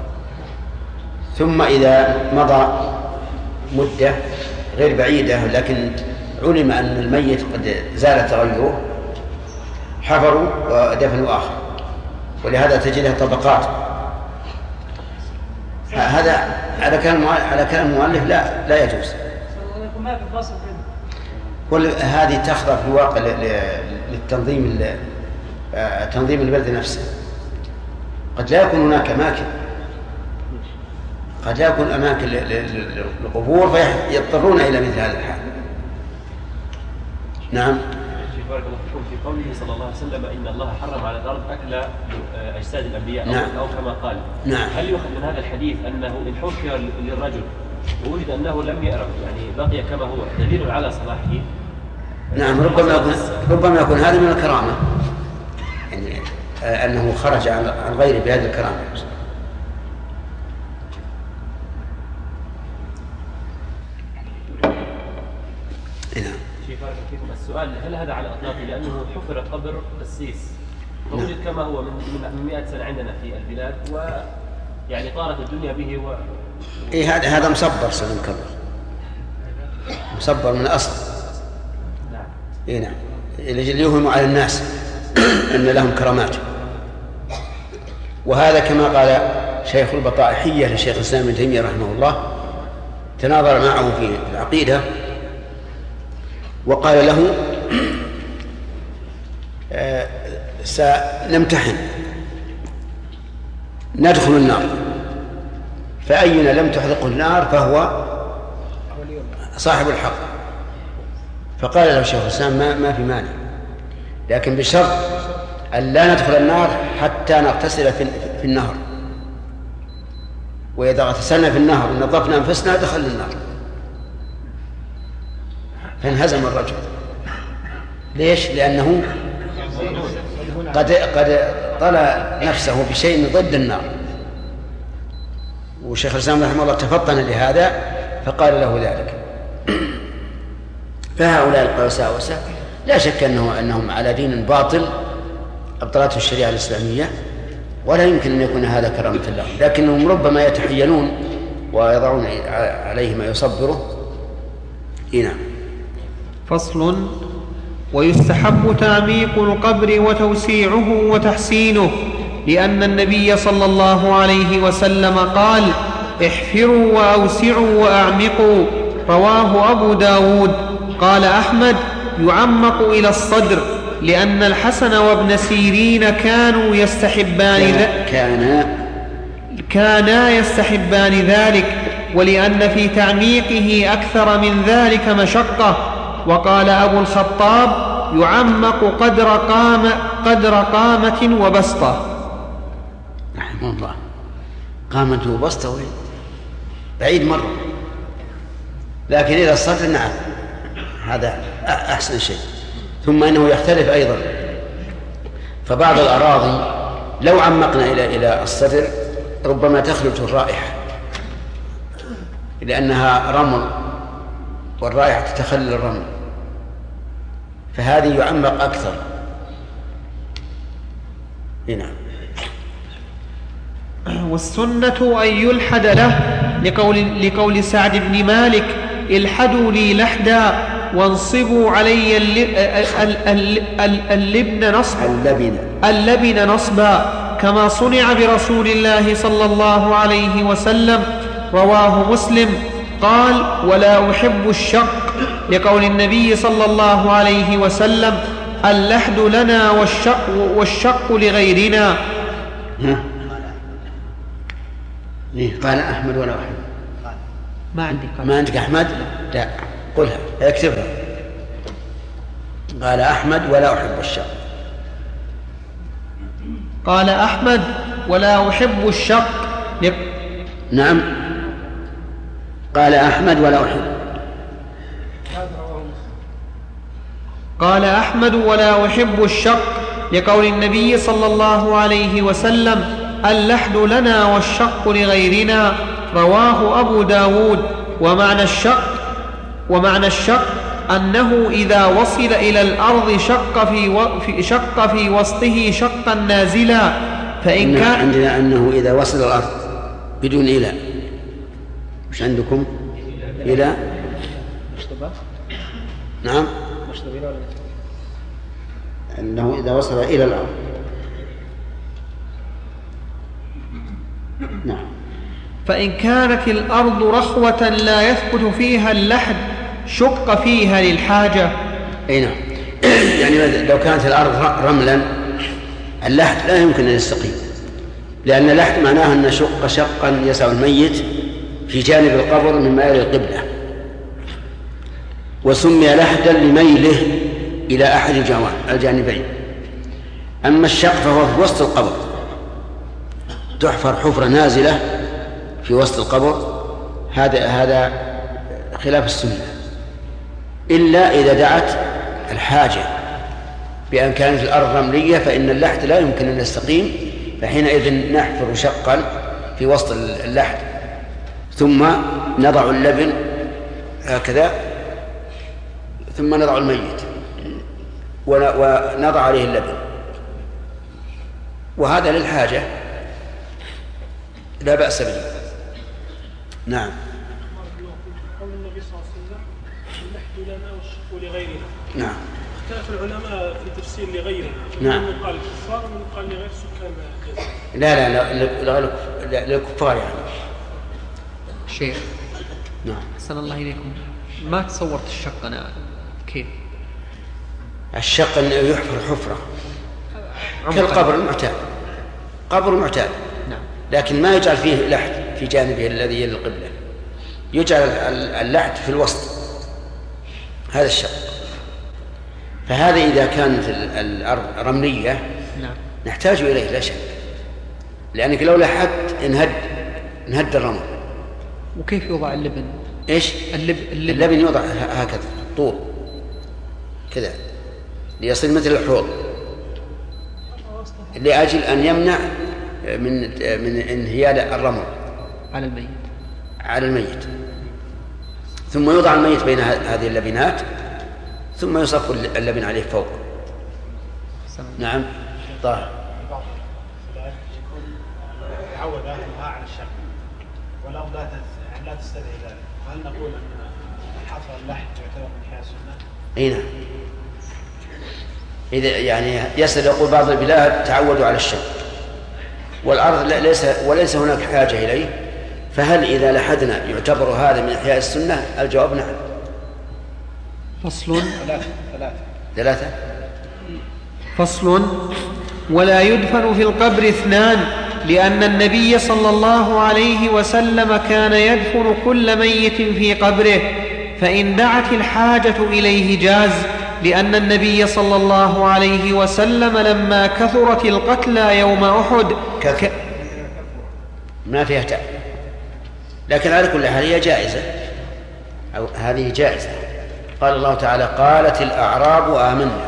ثم إذا مضى مدة غير بعيدة لكن علم أن الميت قد زال تغيره حفروا ودفنوا آخر، ولهذا تجدها طبقات. هذا على كلام المؤلف لا يجوز. ما في فاصل هذه تخضع في الواقع للتنظيم تنظيم البلد نفسه. قد لا يكون هناك أماكن، قد لا يكون أماكن للقبور فيضطرون إلى مثل هذا الحال. نعم. بارك الله فيكم. في قوله صلى الله عليه وسلم إن الله حرم على الأرض أكل أجساد الأنبياء. نعم. أو كما قال. نعم. هل يؤخذ من هذا الحديث أنه إن حفر للرجل ووجد أنه لم يأرق يعني بقي كما هو دليل على صلاحه؟ نعم. ربما يكون هذا من الكرامة، يعني أنه خرج عن غيره بهذه الكرامة. السؤال هل هذا على أطلاقه لأنه حفر قبر قسيس ووجد كما هو من 100 سنة عندنا في البلاد ويعني طارت الدنيا به إيه هذا مصبر سلم كبر، مصبر من الأصل. نعم. إيه نعم. اللي يوهم على الناس أن لهم كرامات. وهذا كما قال شيخ البطائحية لشيخ الإسلام ابن تيمية رحمه الله، تناظر معه في العقيدة وقال له سنمتحن ندخل النار، فأينا لم تحرقه النار فهو صاحب الحق. فقال له شيخ الإسلام ما في مانع، لكن بشرط أن لا ندخل النار حتى نغتسل في النهر، وإذا اغتسلنا في النهر ونظفنا أنفسنا دخلنا النار. فانهزم الرجل. ليش؟ لأنه قد طلع نفسه بشيء ضد النار. وشيخ الإسلام رحمه الله تفطن لهذا فقال له ذلك. فهؤلاء القساوسة لا شك أنهم على دين باطل أبطلته الشريعة الإسلامية، ولا يمكن أن يكون هذا كرامة الله، لكنهم ربما يتحيلون ويضعون عليه ما يصبره. نعم. فصل. ويستحب تعميق القبر وتوسيعه وتحسينه، لأن النبي صلى الله عليه وسلم قال: احفروا وأوسعوا وأعمقوا. رواه أبو داود. قال أحمد: يعمق إلى الصدر، لأن الحسن وابن سيرين كانا يستحبان ذلك، ولأن في تعميقه أكثر من ذلك مشقة. وقال أبو الخطاب: يعمق قدر قامة وبسطة. رحمه الله. قامة وبسطة بعيد مرة، لكن إلى الصدر نعم هذا أحسن شيء. ثم إنه يختلف أيضا، فبعض الأراضي لو عمقنا إلى الصدر ربما تخرج الرائحة، لأنها رمل والرائحة تتخلل الرمل، فهذه يعمق أكثر. نعم. والسنة أن يلحد له لقول سعد بن مالك: الحدوا لي لحدا وانصبوا علي اللبن نصبا، كما صنع برسول الله صلى الله عليه وسلم. رواه مسلم. قال: ولا أحب الشق، لقول النبي صلى الله عليه وسلم: اللحد لنا والشق لغيرنا. قال أحمد ولا أحب. ما عندك أحمد؟ لا، قلها اكتبها. قال أحمد: ولا أحب الشق. قال أحمد: ولا أحب الشق. نعم، قال أحمد: ولا أحب. قال أحمد: ولا أحب الشق، لقول النبي صلى الله عليه وسلم: اللحد لنا والشق لغيرنا. رواه أبو داود. ومعنى الشق أنه إذا وصل إلى الأرض شق في وسطه شقا نازلا. فإن كان عندنا أنه إذا وصل الأرض بدون إلى. مش عندكم إلى؟ نعم، أنه إذا وصل إلى الأرض. نعم. فإن كانت الأرض رخوة لا يثبت فيها اللحد شق فيها للحاجة. أي نعم. يعني لو كانت الأرض رملا اللحد لا يمكن أن يستقيم، لأن اللحد معناه أن نشق شقا يسع الميت في جانب القبر من مائل القبلة، وسمي لحدا لميله إلى أحد الجانبين. أما الشق فهو في وسط القبر، تحفر حفرة نازلة في وسط القبر، هذا خلاف السنة، إلا إذا دعت الحاجة بأن كانت الأرض رملية فإن اللحد لا يمكن أن يستقيم، فحينئذ نحفر شقا في وسط اللحد ثم نضع اللبن هكذا، ثم نضع الميت ونضع عليه اللبن، وهذا للحاجة لا بأس به. نعم. قول النبي صلى الله عليه وسلم: اللحد لنا والشق لغيرنا. نعم. اختلف العلماء في تفسير لغيرنا. نعم. من قال كفار ومن قال لغير سكان الجزيرة. لا للكفار يعني. شيخ. نعم. أحسن الله إليكم، ما تصورت الشق أنا كيف؟ الشق أنه يحفر حفرة كالقبر المعتاد، قبر معتاد. نعم. لكن ما يجعل فيه لحد في جانبه الذي يلي القبلة، يجعل اللحد في الوسط، هذا الشق. فهذا إذا كانت الأرض رملية نعم نحتاج إليه لا شك، لأنك لو لحدت انهد الرمل. وكيف يوضع اللبن؟ إيش؟ اللبن يوضع هكذا طول كذا ليصير مثل الحوض، لأجل أن يمنع من انهيال الرمل على الميت. ثم يوضع الميت بين هذه اللبنات ثم يصف اللبن عليه فوق. نعم. طاهر. تعود أهلها على الشق والأرض لا تستدعي ذلك، هل نقول أن حفر اللحد يعتبر من إحياء السنة؟ أي نعم. إذا يعني يسأل يقول بعض البلاد تعودوا على الشق والأرض وليس هناك حاجة إليه، فهل إذا لحدنا يعتبر هذا من إحياء السنة؟ الجواب نعم. فصل. ثلاثة. فصل. ولا يدفن في القبر اثنان، لأن النبي صلى الله عليه وسلم كان يدفن كل ميت في قبره، فإن دعت الحاجة إليه جاز، لأن النبي صلى الله عليه وسلم لما كثرت القتلى يوم أحد ما فيها تأ، لكن على كل حال هي جائزة، أو هذه جائزة. قال الله تعالى: قالت الأعراب آمنا.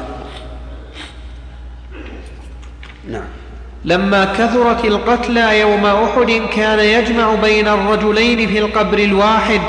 نعم. لما كثرت القتلى يوم أحد كان يجمع بين الرجلين في القبر الواحد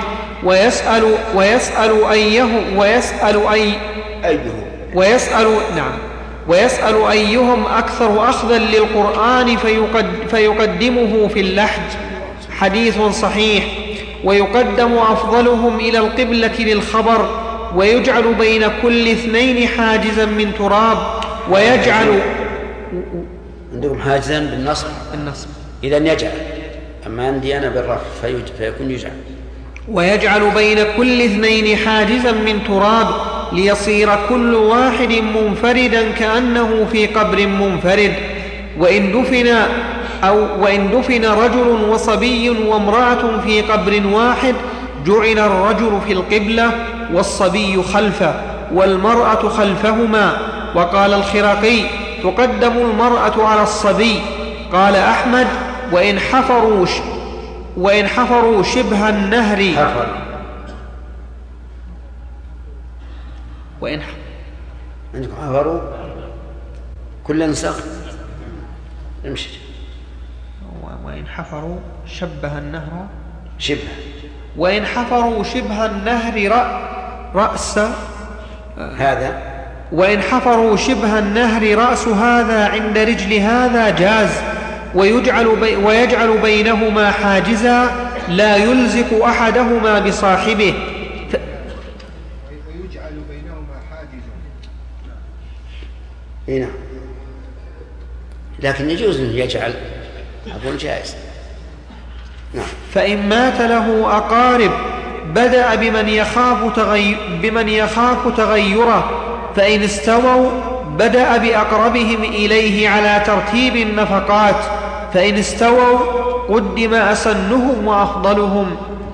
ويسأل أيهم أكثر أخذا للقرآن فيقدمه في اللحد. حديث صحيح. ويقدم أفضلهم إلى القبلة للخبر، ويجعل بين كل اثنين حاجزا من تراب، ويجعل عندكم حاجزا بالنصب إذن يجعل، أما عندي أنا بالرفع فيكون يجعل. ويجعل بين كل اثنين حاجزا من تراب ليصير كل واحد منفردا كأنه في قبر منفرد. وإن دفن رجل وصبي وامرأة في قبر واحد جعل الرجل في القبلة والصبي خلفه والمرأة خلفهما. وقال الخرقي: تقدم المرأة على الصبي. قال أحمد: وإن حفروا شبه النهر عندكم حفروا كل نسخ امشي. وإن حفروا شبه النهر وإن حفروا شبه النهر رأس هذا وإن حفروا شبه النهر رأس هذا عند رجل هذا جاز، ويجعل بينهما حاجزا لا يلزق أحدهما بصاحبه. ويجعل بينهما حاجزا. هنا لكن يجوز أن يجعل، أقول جائز. نعم. فإن مات له أقارب بدأ بمن يخاف تغيره، فإن استووا بدأ بأقربهم إليه على ترتيب النفقات، فإن استووا قدم أسنهم وأفضلهم.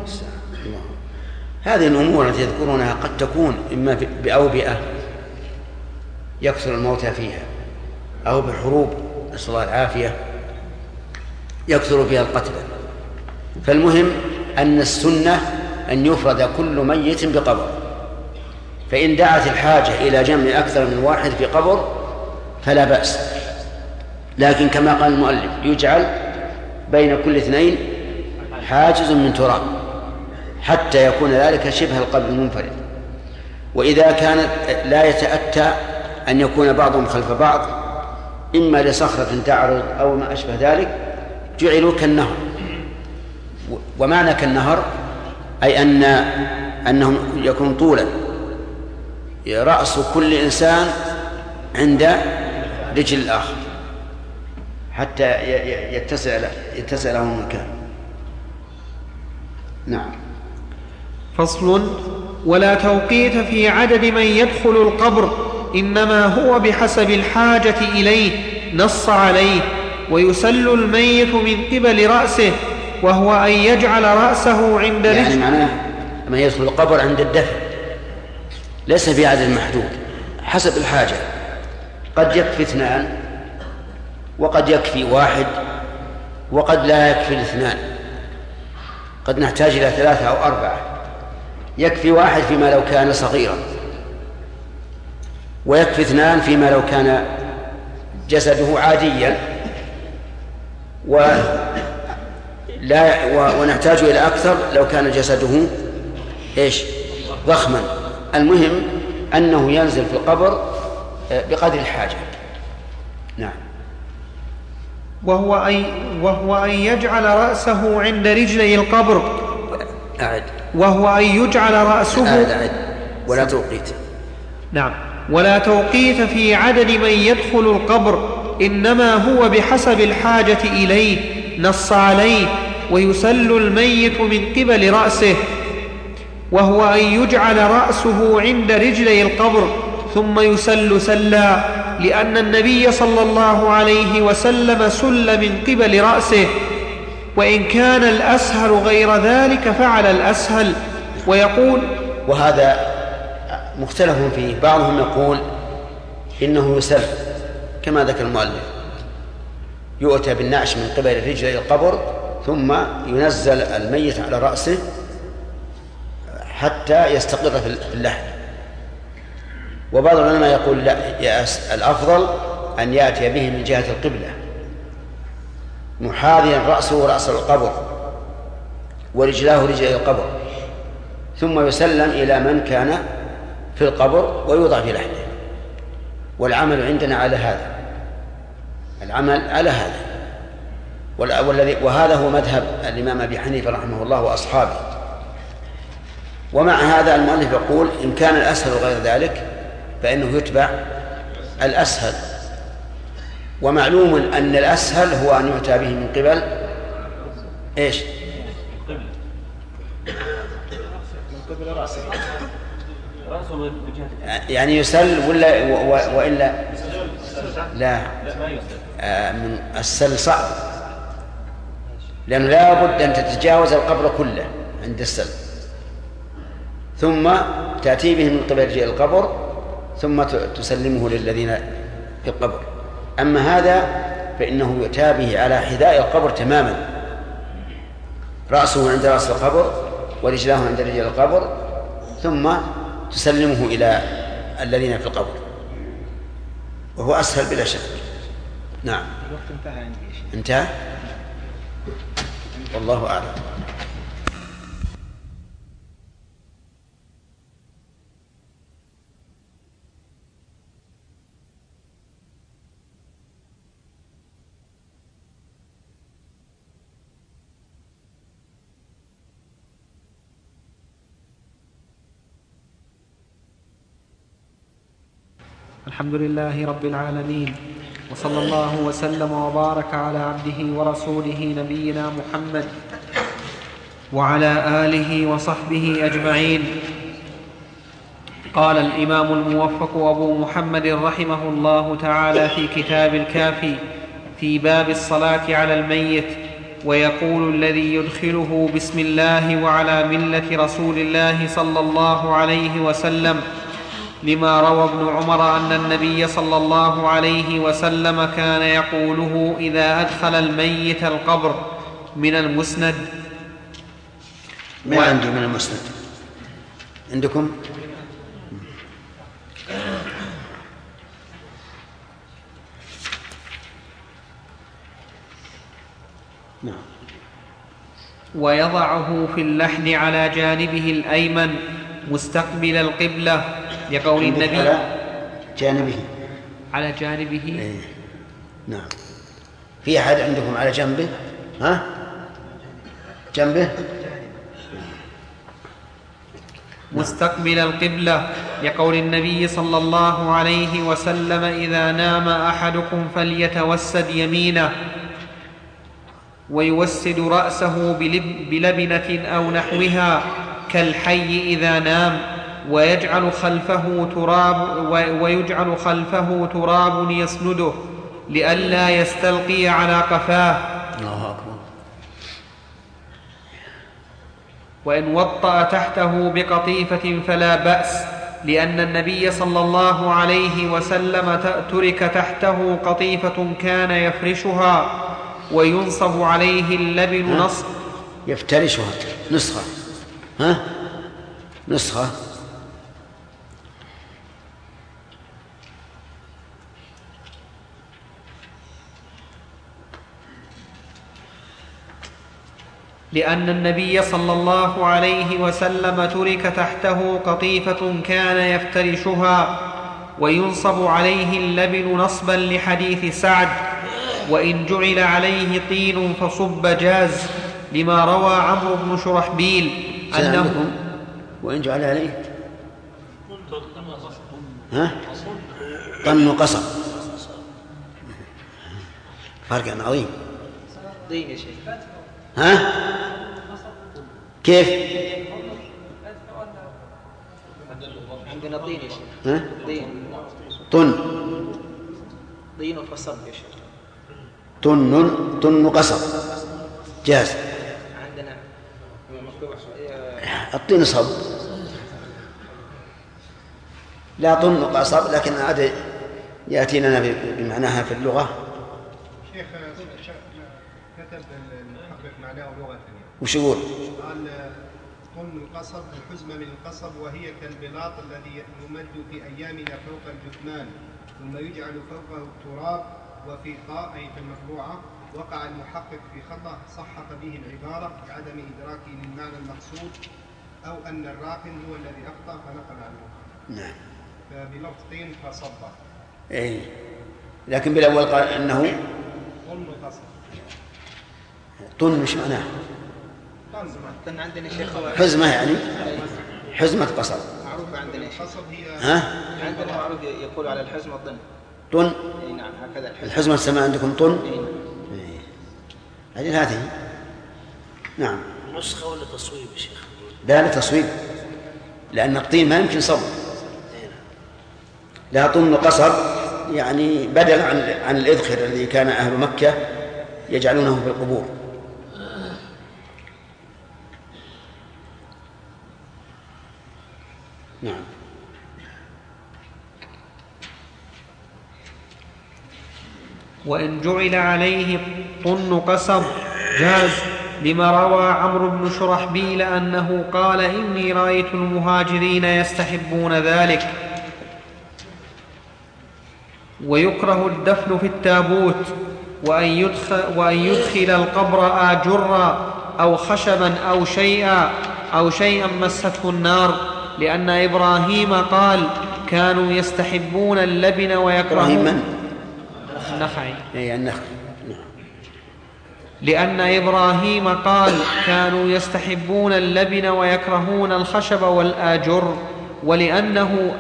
هذه الأمور التي يذكرونها قد تكون إما بأوبئة يكثر الموتى فيها، أو بحروب نسأل الله العافية يكثر فيها القتل. فالمهم أن السنة أن يفرد كل ميت بقبر، فإن دعت الحاجة إلى جمع أكثر من واحد في قبر فلا بأس، لكن كما قال المؤلف يجعل بين كل اثنين حاجز من تراب حتى يكون ذلك شبه القبر المنفرد. وإذا كانت لا يتأتى أن يكون بعضهم خلف بعض إما لصخرة تعرض أو ما أشبه ذلك جعلوا كالنهر. ومعنى كالنهر أي أنهم يكون طولا، رأس كل إنسان عند رجل الآخر حتى يتسع لهم المكان. نعم. فصل: ولا توقيت في عدد من يدخل القبر، إنما هو بحسب الحاجة إليه، نص عليه. ويسل الميت من قبل رأسه، وهو أن يجعل رأسه عند رجل، يعني معناه من يدخل القبر عند الدفن ليس في عدد محدود، حسب الحاجة. قد يكفي 2 وقد يكفي 1 وقد لا يكفي 2، قد نحتاج إلى 3 أو 4. يكفي 1 فيما لو كان صغيرا، ويكفي 2 فيما لو كان جسده عاديا، ونحتاج إلى أكثر لو كان جسده ضخما. المهم أنه ينزل في القبر بقدر الحاجة. نعم. وهو أن يجعل رأسه عند رجلي القبر. وهو أن يجعل رأسه ولا توقيت. نعم. ولا توقيت في عدد من يدخل القبر، إنما هو بحسب الحاجة إليه، نص عليه. ويسل الميت من قبل رأسه، وهو أن يجعل رأسه عند رجلي القبر ثم يسل سلا، لأن النبي صلى الله عليه وسلم سل من قبل رأسه. وإن كان الأسهل غير ذلك فعل الأسهل. ويقول، وهذا مختلف فيه، بعضهم يقول إنه يسل كما ذكر المؤلف، يؤتى بالنعش من قبل رجلي القبر ثم ينزل الميت على رأسه حتى يستقر في اللحد. وبعض العلماء يقول لا، الأفضل أن يأتي به من جهة القبلة محاذيا رأسه رأس القبر ورجلاه رجلي القبر، ثم يسلم إلى من كان في القبر ويوضع في لحده. والعمل عندنا على هذا، العمل على هذا، وهذا هو مذهب الإمام أبي حنيفة رحمه الله وأصحابه. ومع هذا المؤلف يقول إن كان الأسهل غير ذلك فإنه يتبع الأسهل. ومعلوم أن الأسهل هو أن يؤتى به من قبل إيش؟ من قبل رأسه يعني يسل وإلا لا من السل صعب، لأنه لا بد أن تتجاوز القبر كله عند السل، ثم تأتي به من قبل رجال القبر ثم تسلمه للذين في القبر. أما هذا فإنه يؤتى به على حذاء القبر تماما، رأسه عند رأس القبر ورجلاه عند رجال القبر، ثم تسلمه إلى الذين في القبر، وهو أسهل بلا شك. نعم. الوقت انتهى عندي. انتهى؟ والله أعلم. الحمد لله رب العالمين، وصلى الله وسلم وبارك على عبده ورسوله نبينا محمد وعلى آله وصحبه أجمعين. قال الإمام الموفق أبو محمد رحمه الله تعالى في كتاب الكافي في باب الصلاة على الميت، ويقول الذي يدخله بسم الله وعلى ملة رسول الله صلى الله عليه وسلم لما روى ابن عمر أن النبي صلى الله عليه وسلم كان يقوله إذا أدخل الميت القبر. من المسند. ما عندي من المسند، عندكم؟ نعم. ويضعه في اللحد على جانبه الأيمن مستقبل القبلة، لقول النبي على جانبه. إيه. نعم. في أحد عندكم على جنبه؟ ها؟ جنبه مستقبل القبلة، لقول النبي صلى الله عليه وسلم إذا نام أحدكم فليتوسد يمينه ويوسد رأسه بلبنة أو نحوها كالحي إذا نام، ويجعل خلفه تراب يسنده لئلا يستلقي على قفاه. الله أكبر. وإن وطأ تحته بقطيفة فلا بأس، لأن النبي صلى الله عليه وسلم ترك تحته قطيفة كان يفرشها وينصب عليه اللبن نصب. يفترشها نسخة. ها؟ نسخة. لأن النبي صلى الله عليه وسلم ترك تحته قطيفة كان يفترشها وينصب عليه اللبن نصبا لحديث سعد: وإن جعل عليه طين فصب جاز، لما روى عمرو بن شرحبيل أنه وإن جعل عليه طن قصب، فرق عظيم. طين يا شيخ. ها؟ كيف؟ عندنا طين يا شيخ. ها؟ طين وقصب يا شيخ. طن قصب جاز. عندنا الطين صب، لا طن قصب، لكن هذا يأتينا بمعناها في اللغة. شيخ كتب المحقق معناه لغة ثانية. وش يقول؟ قال طن القصب الحزمة من القصب، وهي كالبلاط الذي يمد في أيامنا فوق الجثمان ثم يجعل فوقه التراب. وفي طاء أي في المطبوعة وقع المحقق في خطأ صحح به العبارة بعدم إدراكه للمعنى المقصود، أو أن الراقم هو الذي أخطأ فنقل عنه. نعم. فبلفظ طين فصب. إيه. لكن بالأول قال أنه طن قصب. طن مش معناه؟ طن عندنا شيخ حزمة يعني. حزمة قصب. معروف عندنا القصب هي عندنا معروف يقول على الحزمة طن. طن؟ اي نعم هكذا الحزمة السماء عندكم طن؟ اي هذه نعم. نسخة ولا تصويب يا شيخ؟ لا تصويب، لأن الطين ما يمكن صوب. لا طن قصب يعني بدل عن الإذخر الذي كان أهل مكة يجعلونه في القبور. نعم. وإن جعل عليه طن قصب جاز، لما روى عمرو بن شرحبيل أنه قال إني رأيت المهاجرين يستحبون ذلك. ويكره الدفن في التابوت، وأن يدخل القبر آجرا أو خشبا أو شيئا مسته النار، لأن إبراهيم قال كانوا يستحبون اللبن ويكرهون النخعي. لأن إبراهيم قال كانوا يستحبون اللبن ويكرهون الخشب والآجر، ولأنه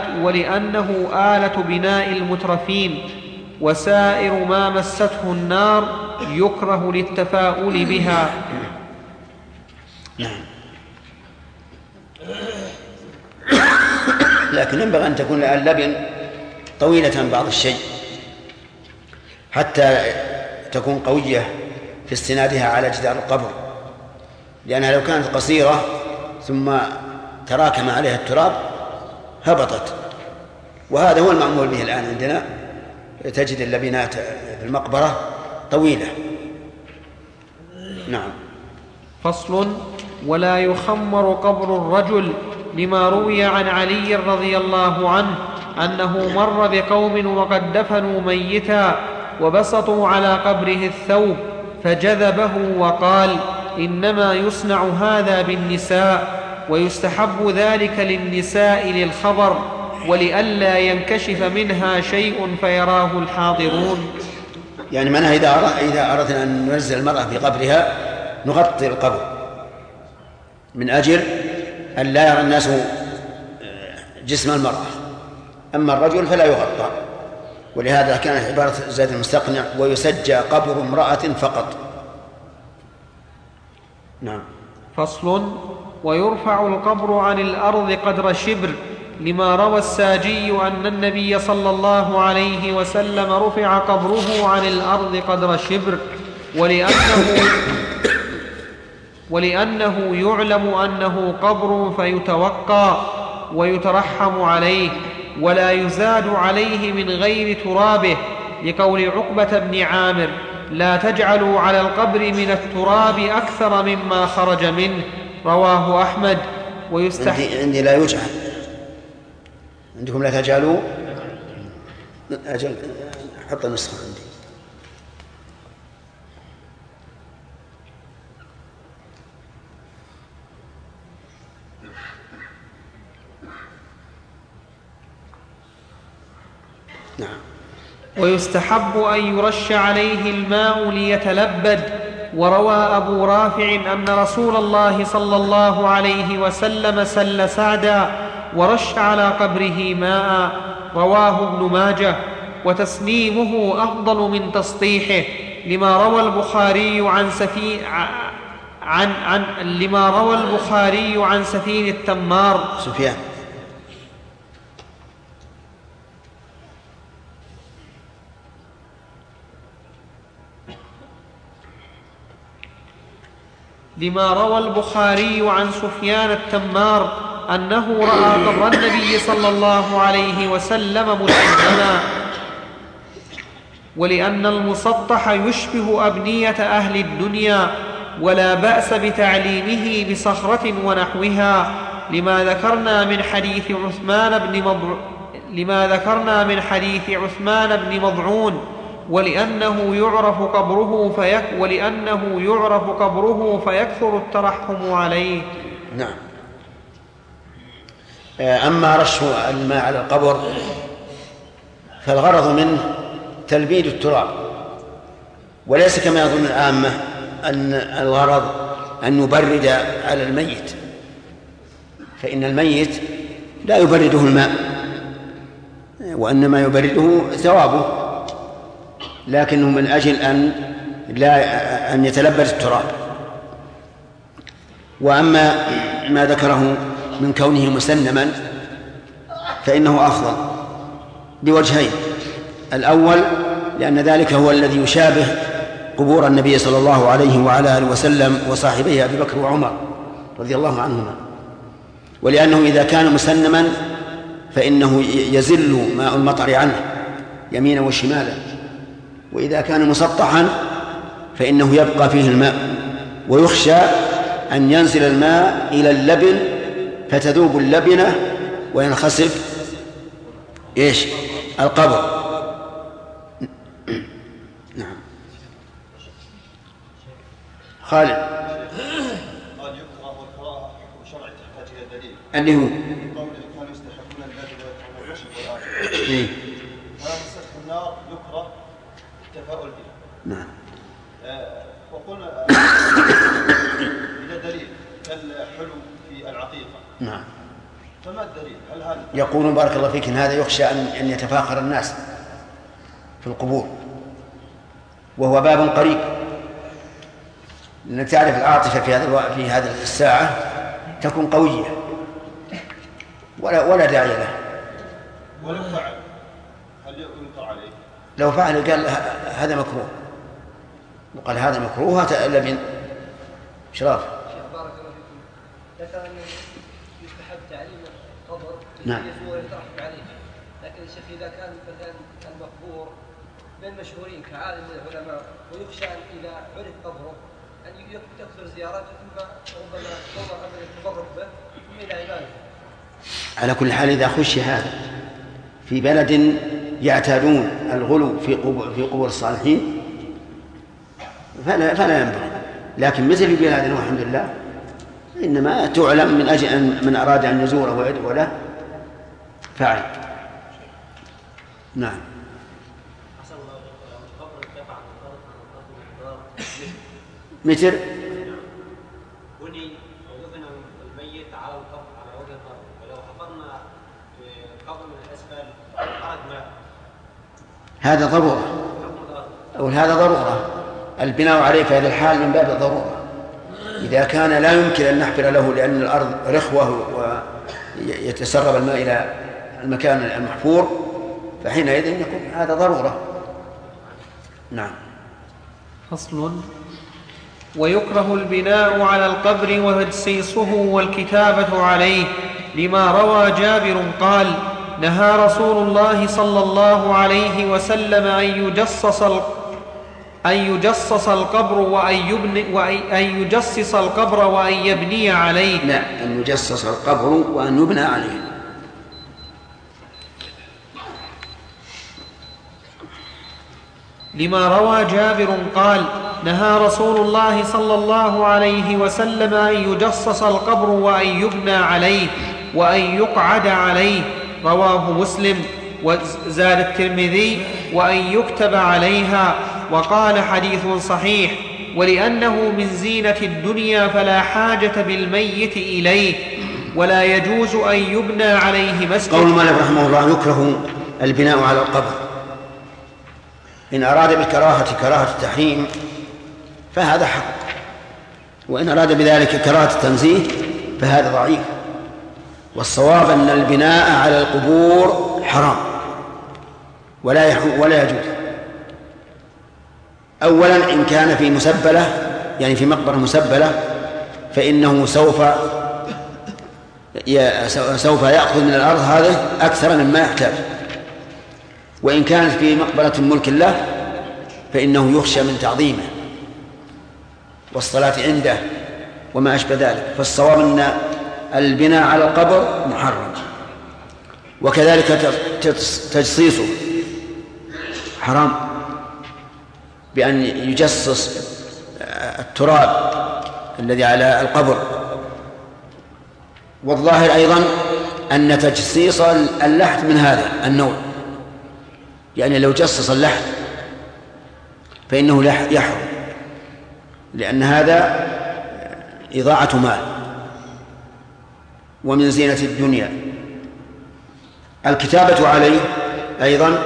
آلة بناء المترفين، وسائر ما مسته النار يكره للتفاؤل بها. نعم. لكن ينبغي أن تكون اللبن طويلة بعض الشيء حتى تكون قوية في استنادها على جدار القبر، لأنها لو كانت قصيرة ثم تراكم عليها التراب هبطت. وهذا هو المعمول به الآن عندنا، تجد اللبنات في المقبرة طويلة. نعم. فصل: ولا يخمر قبر الرجل، لما روي عن علي رضي الله عنه أنه مر بقوم وقد دفنوا ميتا وبسطوا على قبره الثوب فجذبه وقال إنما يصنع هذا بالنساء، ويستحب ذلك للنساء للخبر ولئلا ينكشف منها شيء فيراه الحاضرون. يعني معناها إذا أردنا أن ننزل المرأة في قبرها نغطي القبر من أجل أن لا يرى الناس جسم المرأة، أما الرجل فلا يغطى. ولهذا كانت عبارة زيد المستقنع ويسجى قبر امرأة فقط. نعم. فصل: ويرفع القبر عن الأرض قدر شبر، لما روى الساجي أن النبي صلى الله عليه وسلم رفع قبره عن الأرض قدر شبر، ولأنه يعلم أنه قبر فيتوقى ويترحم عليه ولا يزاد عليه من غير ترابه، لقول عقبة بن عامر: لا تجعلوا على القبر من التراب أكثر مما خرج منه. رواه أحمد. عندي لا يجعل، عندكم لا تجعلوا. أجل حط النسخة عندي. نعم. ويستحب أن يرش عليه الماء ليتلبد. وروى أبو رافع أن رسول الله صلى الله عليه وسلم سل سعدا ورش على قبره ماء. رواه ابن ماجه. وتسليمه أفضل من تسطيحه، لما روى البخاري عن سفين التمار سفيان. لما روى البخاري عن سفيان التمار أنه رأى قبر النبي صلى الله عليه وسلم مسلما، ولأن المسطح يشبه أبنية أهل الدنيا ولا بأس بتعليمه بصخرة ونحوها، لما ذكرنا من حديث عثمان بن مضعون، ولأنه يعرف قبره فيكثر الترحم عليه. نعم. أما رش الماء على القبر فالغرض منه تلبيد التراب، وليس كما يظن العامة أن الغرض أن نبرد على الميت، فإن الميت لا يبرده الماء، وإنما يبرده ثوابه، لكنه من أجل أن يتلبس التراب. وأما ما ذكره من كونه مسنما فإنه أفضل بوجهين: الأول لأن ذلك هو الذي يشابه قبور النبي صلى الله عليه وعلى آله وسلم وصاحبيه أبي بكر وعمر رضي الله عنهما، ولأنه إذا كان مسنما فإنه يزل ماء المطر عنه يمينا وشمالا، وإذا كان مسطحا فإنه يبقى فيه الماء، ويخشى أن ينزل الماء إلى اللبن فتذوب اللبنة وينخسف القبر. نعم. خالد. قال يقرأ والقراءة حكم شرعي تحتاج إلى دليل. اللي هو قوله كانوا يستحقون الباب ويكرهون الخشب والآخر. ومسح النار يقرأ التفاؤل به. نعم. وقلنا إلى دليل كالحلو في العقيقة. نعم. فما الدليل؟ هل هذا يقولون بارك الله فيك إن هذا يخشى أن يتفاخر الناس في القبور، وهو باب قريب، لأنك تعرف العاطفة في هذه الساعة تكون قوية ولا داعي له. ولو فعل هل ينكر عليه؟ لو فعل قال هذا مكروه، وقال هذا مكروه لبن شراف. بارك الله فيكم. ذكر أن يستحب تعليم القبر نعم. ويترحم عليه، لكن الشيخ إذا كان مثلا المقبور من مشهورين كعالم من العلماء ويخشى إذا عرف قبره أن تكثر زيارته ثم ربما تطور أمر التبرك به ثم إلى عباده. على كل حال إذا خشي هذا في بلد يعتادون الغلو في قبور الصالحين فلا ينبغي، لكن مثل في بلادنا والحمد لله إنما تعلم من أجل أن من أراد أن يزوره ويدعو له فعل. نعم. متر بني ودفن الميت على القبر على وجه القبر، ولو حفرنا قبر من الاسفل خرج ماء. هذا ضرورة، أو هذا ضرورة البناء عليه في هذا الحال من باب الضرورة. إذا كان لا يمكن أن نحفر له لأن الأرض رخوة ويتسرب الماء إلى المكان المحفور فحينئذ يكون هذا ضرورة. نعم. فصل. ويكره البناء على القبر وتجسيسه والكتابة عليه، لما روى جابر قال: نهى رسول الله صلى الله عليه وسلم أن يجسس القبر وأن يجسس القبر وأن يبني عليه. لا، أن يجسس القبر وأن يبنى عليه. لما روى جابر قال: نهى رسول الله صلى الله عليه وسلم أن يجسس القبر وأن يبنى عليه وأن يقعد عليه، رواه مسلم. وزاد الترمذي: وأن يكتب عليها، وقال حديث صحيح، ولأنه من زينة الدنيا فلا حاجة بالميت إليه، ولا يجوز أن يبنى عليه مسجد. قول مالك رحمه الله: يكره البناء على القبر. إن أراد بالكراهة كراهة التحريم فهذا حق، وإن أراد بذلك كراهة التنزيه فهذا ضعيف. والصواب أن البناء على القبور حرام ولا يجوز. أولا إن كان في مسبلة، يعني في مقبرة مسبلة، فإنه سوف يأخذ من الأرض هذا أكثر مما يحتاج. وإن كانت في مقبرة ملك الله فإنه يخشى من تعظيمه والصلاة عنده وما أشبه ذلك. فالصواب أن البناء على القبر محرم، وكذلك تجصيصه حرام، بأن يجصص التراب الذي على القبر. والظاهر أيضا أن تجصيص اللحد من هذا النوع، يعني لو جصص اللحد فإنه يحرم، لأن هذا إضاعة مال. ومن زينة الدنيا. الكتابة عليه أيضا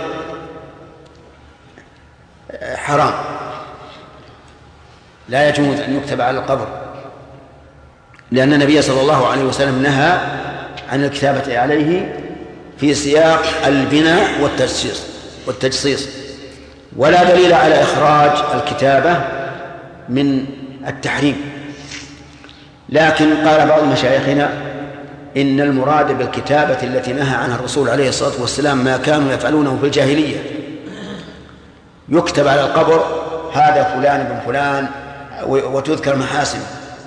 حرام، لا يجوز أن يكتب على القبر، لأن النبي صلى الله عليه وسلم نهى عن الكتابة عليه في سياق البناء والتجصيص، ولا دليل على إخراج الكتابة من التحريم. لكن قال بعض مشايخنا إن المراد بالكتابة التي نهى عنها الرسول عليه الصلاة والسلام ما كانوا يفعلونه في الجاهلية، يكتب على القبر هذا فلان بن فلان وتذكر محاسنه.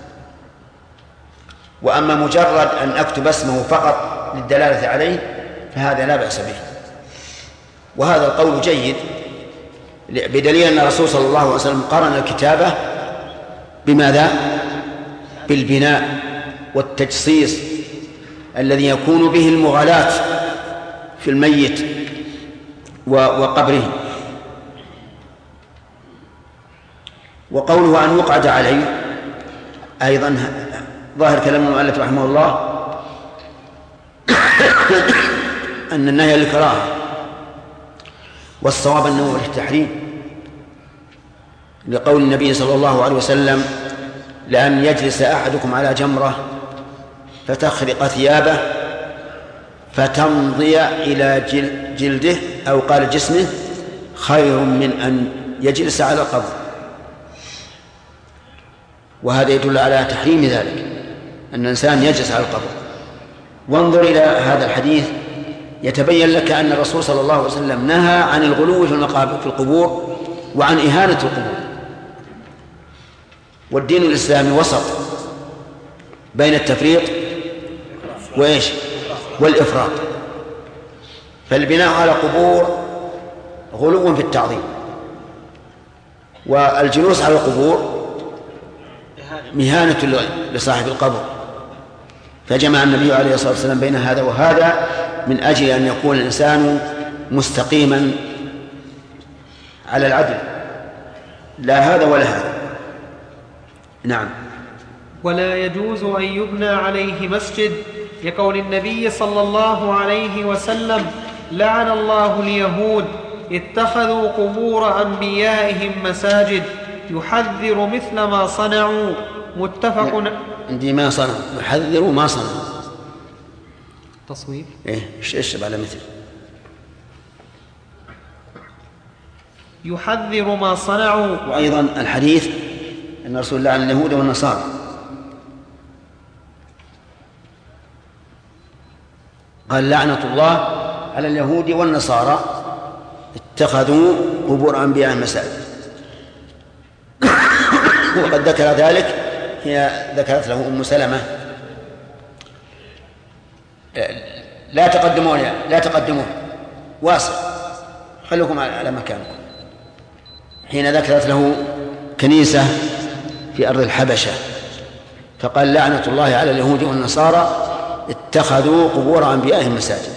وأما مجرد أن أكتب اسمه فقط للدلالة عليه فهذا لا بأس به، وهذا القول جيد بدليل أن الرسول صلى الله عليه وسلم قرن الكتابة بماذا؟ بالبناء والتجصيص الذي يكون به المغالاة في الميت وقبره. وقوله أن يقعد عليه أيضا ظاهر كلام المؤلف رحمه الله أن النهي للكراهة، والصواب أنه للتحريم، لقول النبي صلى الله عليه وسلم: لأن يجلس أحدكم على جمرة فتخرق ثيابه فتمضي إلى جلده أو قال جسمه خير من أن يجلس على القبر. وهذا يدل على تحريم ذلك، أن الإنسان يجلس على القبر. وانظر إلى هذا الحديث يتبين لك أن الرسول صلى الله عليه وسلم نهى عن الغلو في المقابر في القبور وعن إهانة القبور. والدين الإسلامي وسط بين التفريط وإيش والإفراط. فالبناء على قبور غلو في التعظيم، والجلوس على القبور مهانة لصاحب القبر. فجمع النبي عليه الصلاة والسلام بين هذا وهذا من أجل أن يكون الإنسان مستقيما على العدل، لا هذا ولا هذا. نعم. ولا يجوز أن يبنى عليه مسجد، لقول النبي صلى الله عليه وسلم: لعن الله اليهود اتخذوا قبور أنبيائهم مساجد، يحذر مثل ما صنعوا. متفق. عندي ما صنعوا، يحذر ما صنعوا. تصوير ايش على مثل يحذر ما صنعوا. وأيضا الحديث أن الرسول لعن اليهود والنصارى، قال: لعنة الله على اليهود والنصارى اتخذوا قبور أنبياء مساجد. وقد ذكر ذلك، هي ذكرت له أم سلمة: لا تقدموا واسع، خلوكم على مكانكم. حين ذكرت له كنيسة في أرض الحبشة فقال: لعنة الله على اليهود والنصارى اتخذوا قبور أنبيائهم مساجد.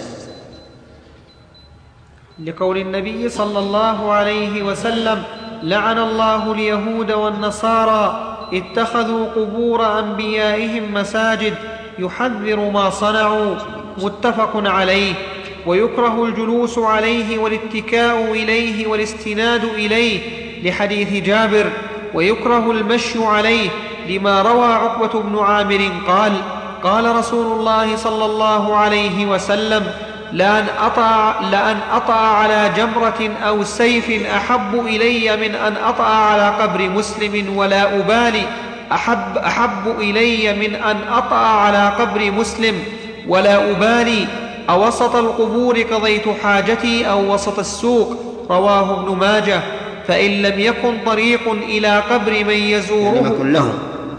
لقول النبي صلى الله عليه وسلم: لعن الله اليهود والنصارى اتخذوا قبور أنبيائهم مساجد، يحذر ما صنعوا. متفق عليه. ويكره الجلوس عليه والاتكاء إليه والاستناد إليه لحديث جابر. ويكره المشي عليه لما روى عقبة بن عامر قال: قال رسول الله صلى الله عليه وسلم: لأن أطأ على جمرة أو سيف أحب إلي من أن أطأ على قبر مسلم ولا أبالي. أحب إلي من أن أطأ على قبر مسلم ولا أبالي. أوسط القبور قضيت حاجتي أو وسط السوق. رواه ابن ماجه. فإن لم يكن طريق إلى قبر من يزوره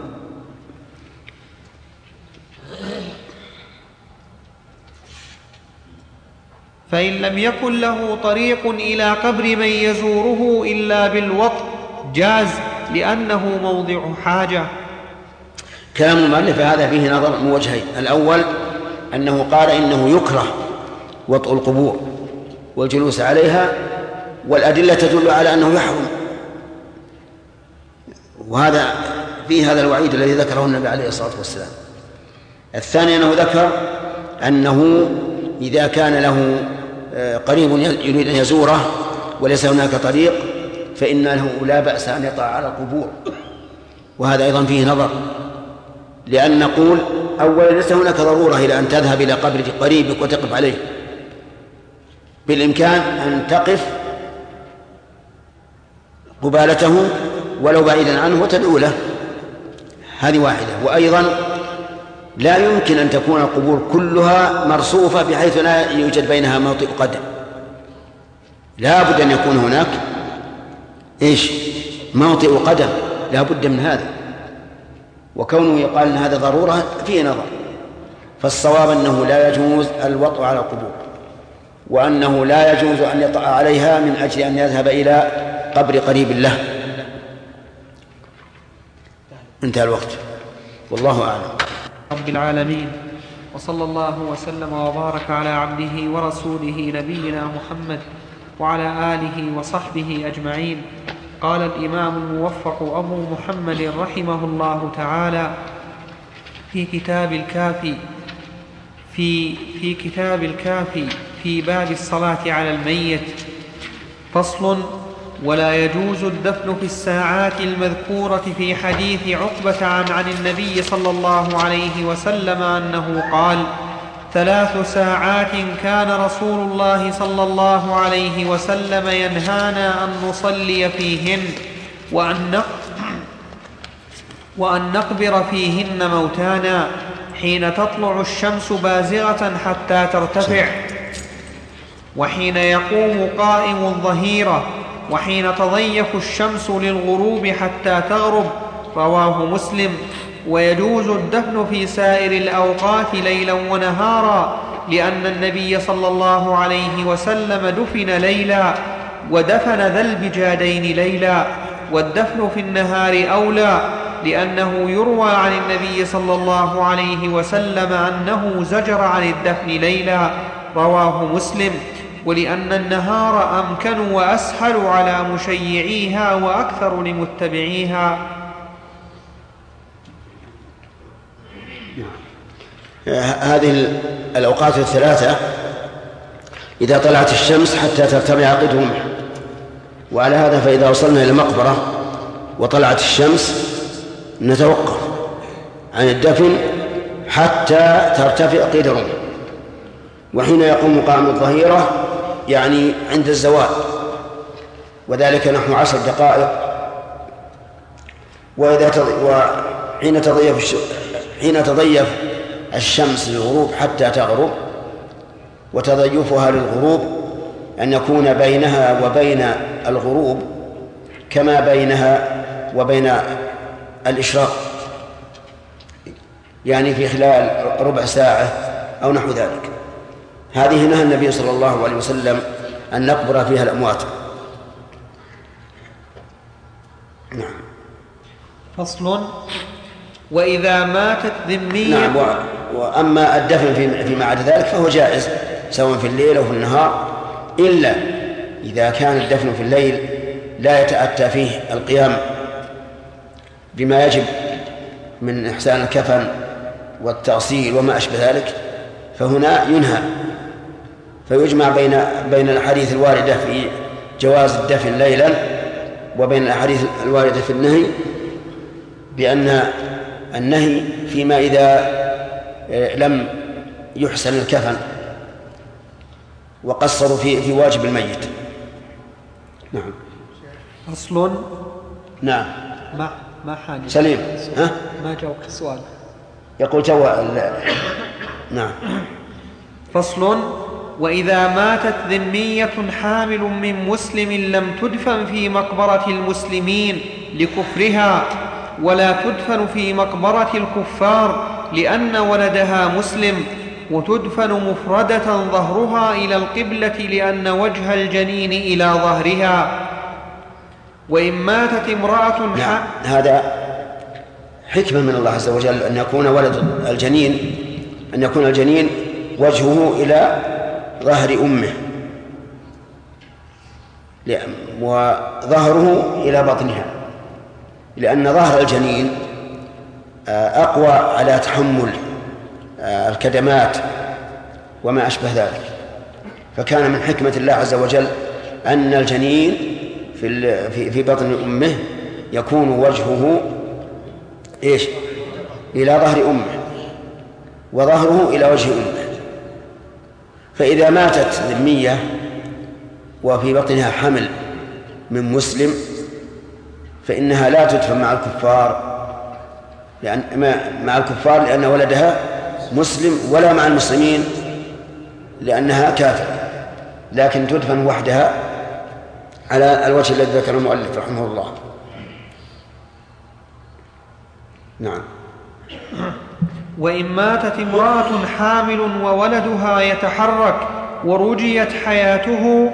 فإن لم يكن له طريق إلى قبر من يزوره إلا بالوطء جاز، لأنه موضع حاجة. كلام المؤلف هذا فيه نظر من وجهين: الأول أنه قال إنه يكره وطء القبور والجلوس عليها، والأدلة تدل على أنه يحرم، وهذا فيه هذا الوعيد الذي ذكره النبي عليه الصلاة والسلام. الثاني أنه ذكر أنه إذا كان له قريب يريد أن يزوره وليس هناك طريق فإن له لا بأس أن يطع على القبور، وهذا أيضا فيه نظر، لأن نقول أولا ليس هناك ضرورة إلى أن تذهب إلى قبر قريبك وتقف عليه، بالإمكان أن تقف قبالته ولو بعيدا عنه وتدعو له، هذه واحدة. وأيضا لا يمكن أن تكون القبور كلها مرصوفة بحيث لا يوجد بينها موطئ قدم، لا بد أن يكون هناك موطئ قدم، لا بد من هذا. وكونه يقال أن هذا ضرورة فيه نظر، فالصواب أنه لا يجوز الوطء على القبور، وأنه لا يجوز أن يطأ عليها من أجل أن يذهب إلى قبر قريب له. انتهى الوقت، والله أعلم. رب العالمين، وصلى الله وسلم وبارك على عبده ورسوله نبينا محمد وعلى آله وصحبه أجمعين. قال الإمام الموفق أبو محمد رحمه الله تعالى في كتاب الكافي في باب الصلاة على الميت: فصل: ولا يجوز الدفن في الساعات المذكورة في حديث عقبة عن النبي صلى الله عليه وسلم أنه قال: 3 ساعات كان رسول الله صلى الله عليه وسلم ينهانا أن نصلي فيهن وأن نقبر فيهن موتانا حين تطلع الشمس بازغة حتى ترتفع، وحين يقوم قائم الظهيرة، وحين تضيف الشمس للغروب حتى تغرب. رواه مسلم. ويجوز الدفن في سائر الأوقات ليلا ونهارا، لأن النبي صلى الله عليه وسلم دفن ليلا ودفن ذا البجادين ليلا، والدفن في النهار أولى، لأنه يروى عن النبي صلى الله عليه وسلم أنه زجر عن الدفن ليلا. رواه مسلم. ولأن النهار أمكن وأسهل على مشيعيها وأكثر لمتبعيها. هذه الأوقات الثلاثة إذا طلعت الشمس حتى ترتفع قدر رمح، وعلى هذا فإذا وصلنا إلى المقبرة وطلعت الشمس نتوقف عن الدفن حتى ترتفع قدر رمح، وحين يقوم قائم الظهيرة يعني عند الزوال، وذلك نحو 10 دقائق. وحين تضيف الشمس للغروب حتى تغرب، وتضيفها للغروب أن يكون بينها وبين الغروب كما بينها وبين الإشراق، يعني في خلال ربع ساعة أو نحو ذلك. هذه نهى النبي صلى الله عليه وسلم أن نقبر فيها الأموات. نعم. فصل: وإذا ماتت ذمية. نعم. وأما الدفن فيما عدا ذلك فهو جائز سواء في الليل أو في النهار، إلا إذا كان الدفن في الليل لا يتأتى فيه القيام بما يجب من إحسان الكفن والتغسيل وما أشبه ذلك، فهنا ينهى. فيجمع بين الأحاديث الواردة في جواز الدفن ليلا وبين الأحاديث الواردة في النهي، بأن النهي فيما إذا لم يحسن الكفن وقصروا في واجب الميت. نعم. أصل. نعم. ما حاجة سليم. ها؟ ما جاوبت السؤال. يقول نعم. فصل: وإذا ماتت ذمية حامل من مسلم لم تدفن في مقبرة المسلمين لكفرها، ولا تدفن في مقبرة الكفار لأن ولدها مسلم، وتدفن مفردة ظهرها إلى القبلة لأن وجه الجنين إلى ظهرها. وإن ماتت امرأة نعم. هذا حكمة من الله عز وجل أن يكون الجنين وجهه إلى ظهر أمه وظهره إلى بطنها، لأن ظهر الجنين أقوى على تحمل الكدمات وما أشبه ذلك. فكان من حكمة الله عز وجل أن الجنين في بطن أمه يكون وجهه إيش؟ إلى ظهر أمه وظهره إلى وجه أمه. فإذا ماتت ذمية وفي بطنها حمل من مسلم فإنها لا تدفن مع الكفار لأن ولدها مسلم، ولا مع المسلمين لأنها كافرة، لكن تدفن وحدها على الوجه الذي ذكر المؤلف رحمه الله. نعم. وإن ماتت امرأة حامل وولدها يتحرك ورجيت حياته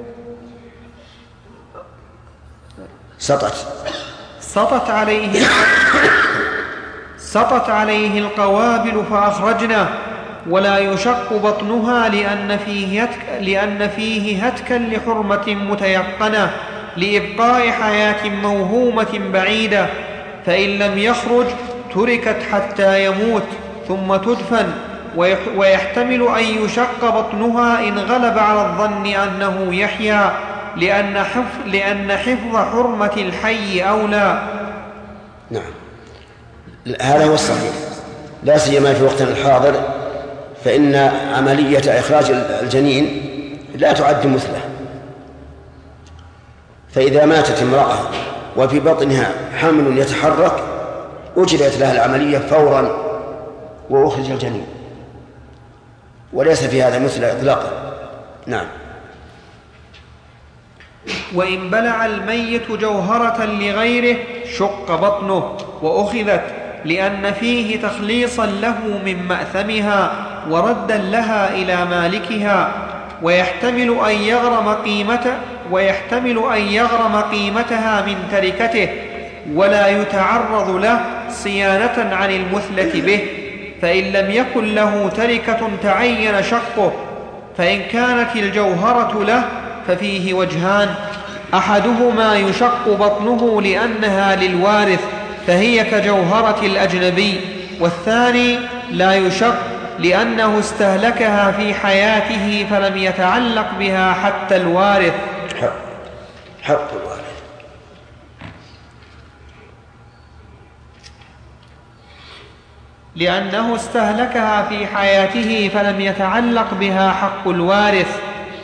سطت عليه القوابل فأخرجنا، ولا يشق بطنها لأن فيه هتكا لحرمة متيقنة لإبقاء حياة موهومة بعيدة، فإن لم يخرج تركت حتى يموت ثم تدفن. ويحتمل أن يشق بطنها إن غلب على الظن أنه يحيا، لأن حفظ حرمة الحي أولى. نعم، هذا هو الصحيح، لا سيما في وقتنا الحاضر، فإن عملية إخراج الجنين لا تعد مثله. فإذا ماتت امرأة وفي بطنها حمل يتحرك أجريت لها العملية فورا وأخرج الجنين، وليس في هذا مثل إطلاقا. نعم. وإن بلع الميت جوهرة لغيره شق بطنه وأخذت، لأن فيه تخليصا له من مأثمها وردا لها إلى مالكها، ويحتمل أن يغرم قيمتها من تركته، ولا يتعرض له صيانة عن المثلة به. فإن لم يكن له تركة تعين شقه. فإن كانت الجوهرة له ففيه وجهان: أحدهما يشق بطنه لأنها للوارث فهي كجوهرة الأجنبي، والثاني لا يشق لأنه استهلكها في حياته فلم يتعلق بها حتى الوارث. حق الوارث. لأنه استهلكها في حياته فلم يتعلق بها حق الوارث.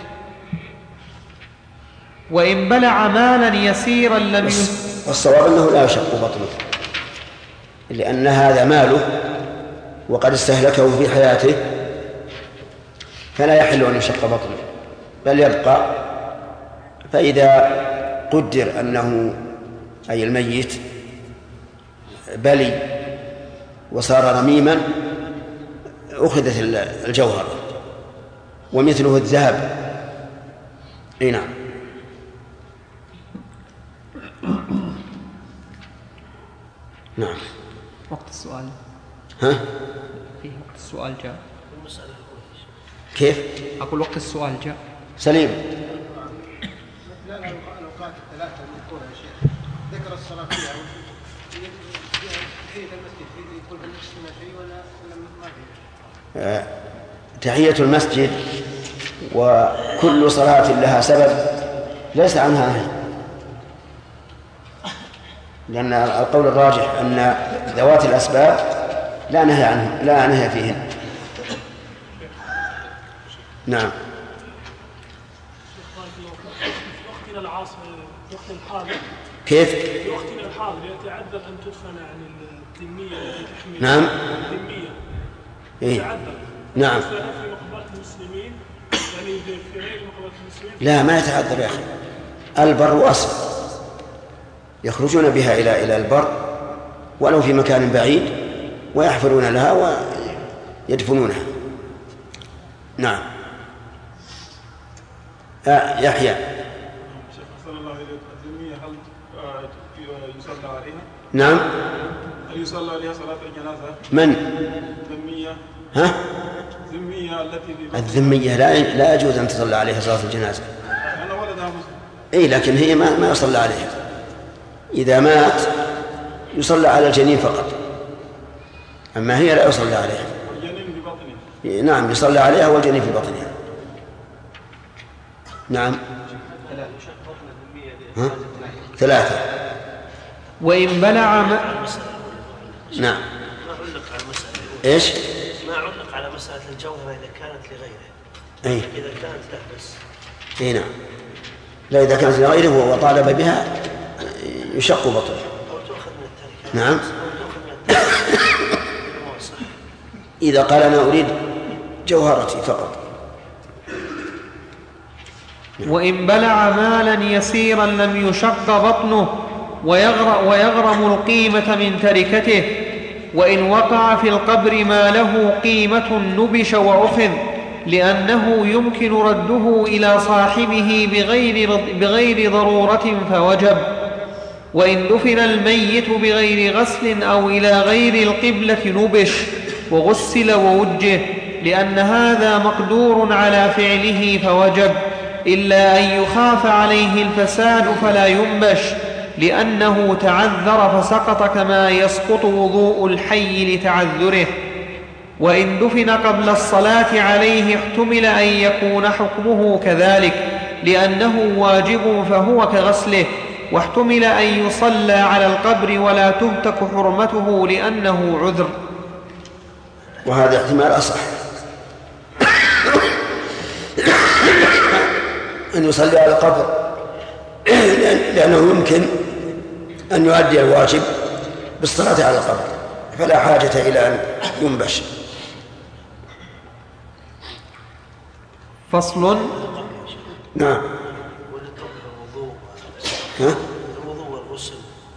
وإن بلع مالا يسيرا لم والصواب أنه لا يشق بطنه، لأن هذا ماله وقد استهلكه في حياته، فلا يحل أن يشق بطنه بل يبقى. فإذا قدر أنه أي الميت بلي وصار رميما أخذت الجوهرة، ومثله الذهب. أي نعم. نعم. وقت السؤال. ها؟ فيه وقت السؤال جاء. كيف؟ أقول وقت السؤال جاء. سليم. لا الأوقات الثلاثة المذكورة يا شيخ، ذكر الصلاة فيها تحية المسجد يقول هل يشتمل شيء ولا ما فيه؟ تحية المسجد وكل صلاة لها سبب ليس عنها نهي، لأن القول الراجح أن ذوات الأسباب لا نهي عنه، لا نهي فيهن. نعم. وقتنا العاصر وقت الحاضر كيف؟ في وقتنا الحاضر يتعذر أن تدفن عن الذمية التي تحمل. نعم. الذمية يتعذر. نعم. في مقبرة المسلمين، يعني في غير مقبرة المسلمين. لا، ما يتعذر يا أخي، البر وأصل يخرجون بها إلى البر ولو في مكان بعيد ويحفرون لها ويدفنونها. نعم. يحيى. صلى الله عليه وسلم، هل يصلى عليها؟ نعم. هل يصلى عليها صلاة الجنازة؟ من؟ ذمية. ها؟ ذمية التي الذمية لا يجوز أن تصلى عليها صلاة الجنازة. أنا ولدها مسلم. إيه، لكن هي ما يصلى عليها. إذا مات يصلى على الجنين فقط، أما هي لا يصلى عليها. الجنين نعم يصلى عليها والجنين في بطنها. نعم. 3. وإن بلع نعم. ما علق على المسألة. إيش؟ ما علق على مسألة الجوهرة إذا كانت لغيره. أي. إذا كانت له بس. أي نعم. لا إذا كانت لغيره وطالب بها يشق بطنه. أو تؤخذ من التركة. نعم. أو تؤخذ من التركة. إذا قال أنا أريد جوهرتي فقط. وإن بلع مالا يسيرا لم يشق بطنه ويغرم القيمة من تركته. وإن وقع في القبر ما له قيمة نبش وأخذ، لأنه يمكن رده إلى صاحبه بغير ضرورة فوجب. وإن دفن الميت بغير غسل أو إلى غير القبلة نبش وغسل ووجه، لأن هذا مقدور على فعله فوجب، إلا أن يخاف عليه الفساد فلا ينبش، لأنه تعذر فسقط كما يسقط وضوء الحي لتعذره. وإن دفن قبل الصلاة عليه احتمل أن يكون حكمه كذلك، لأنه واجب فهو كغسله، واحتمل أن يصلى على القبر ولا تهتك حرمته لأنه عذر. وهذا احتمال أصح، أن يصلي على القبر لأنه يمكن أن يؤدي الواجب بالصلاة على القبر، فلا حاجة إلى أن ينبش. فصل. نعم. ها؟ الوضوء والغسل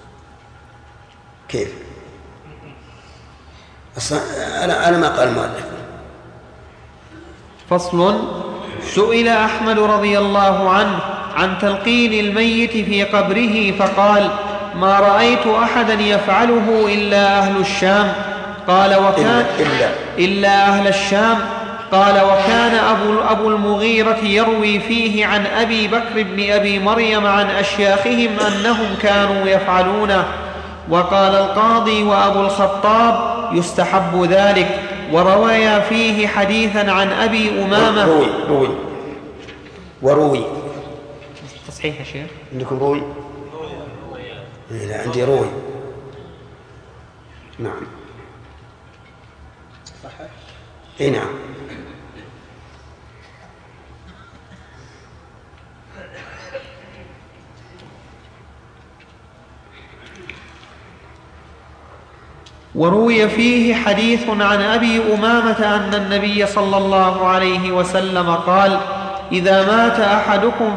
كيف؟ أنا ما قال المؤلف. فصل. سئل أحمد رضي الله عنه عن تلقين الميت في قبره فقال: ما رأيت أحدا يفعله إلا أهل الشام. قال: وكان إلا أهل الشام. قال: وكان أبو المغيرة يروي فيه عن أبي بكر بن أبي مريم عن أشياخهم أنهم كانوا يفعلونه. وقال القاضي وأبو الخطاب: يستحب ذلك. وروي فيه حديثا عن أبي أمامة. وروي تصحيح يا شيخ. عندكم روي؟ لا عندي روي. نعم. صحيح. اي نعم. وروي فيه حديث عن أبي أمامة أن النبي صلى الله عليه وسلم قال: إذا مات أحدكم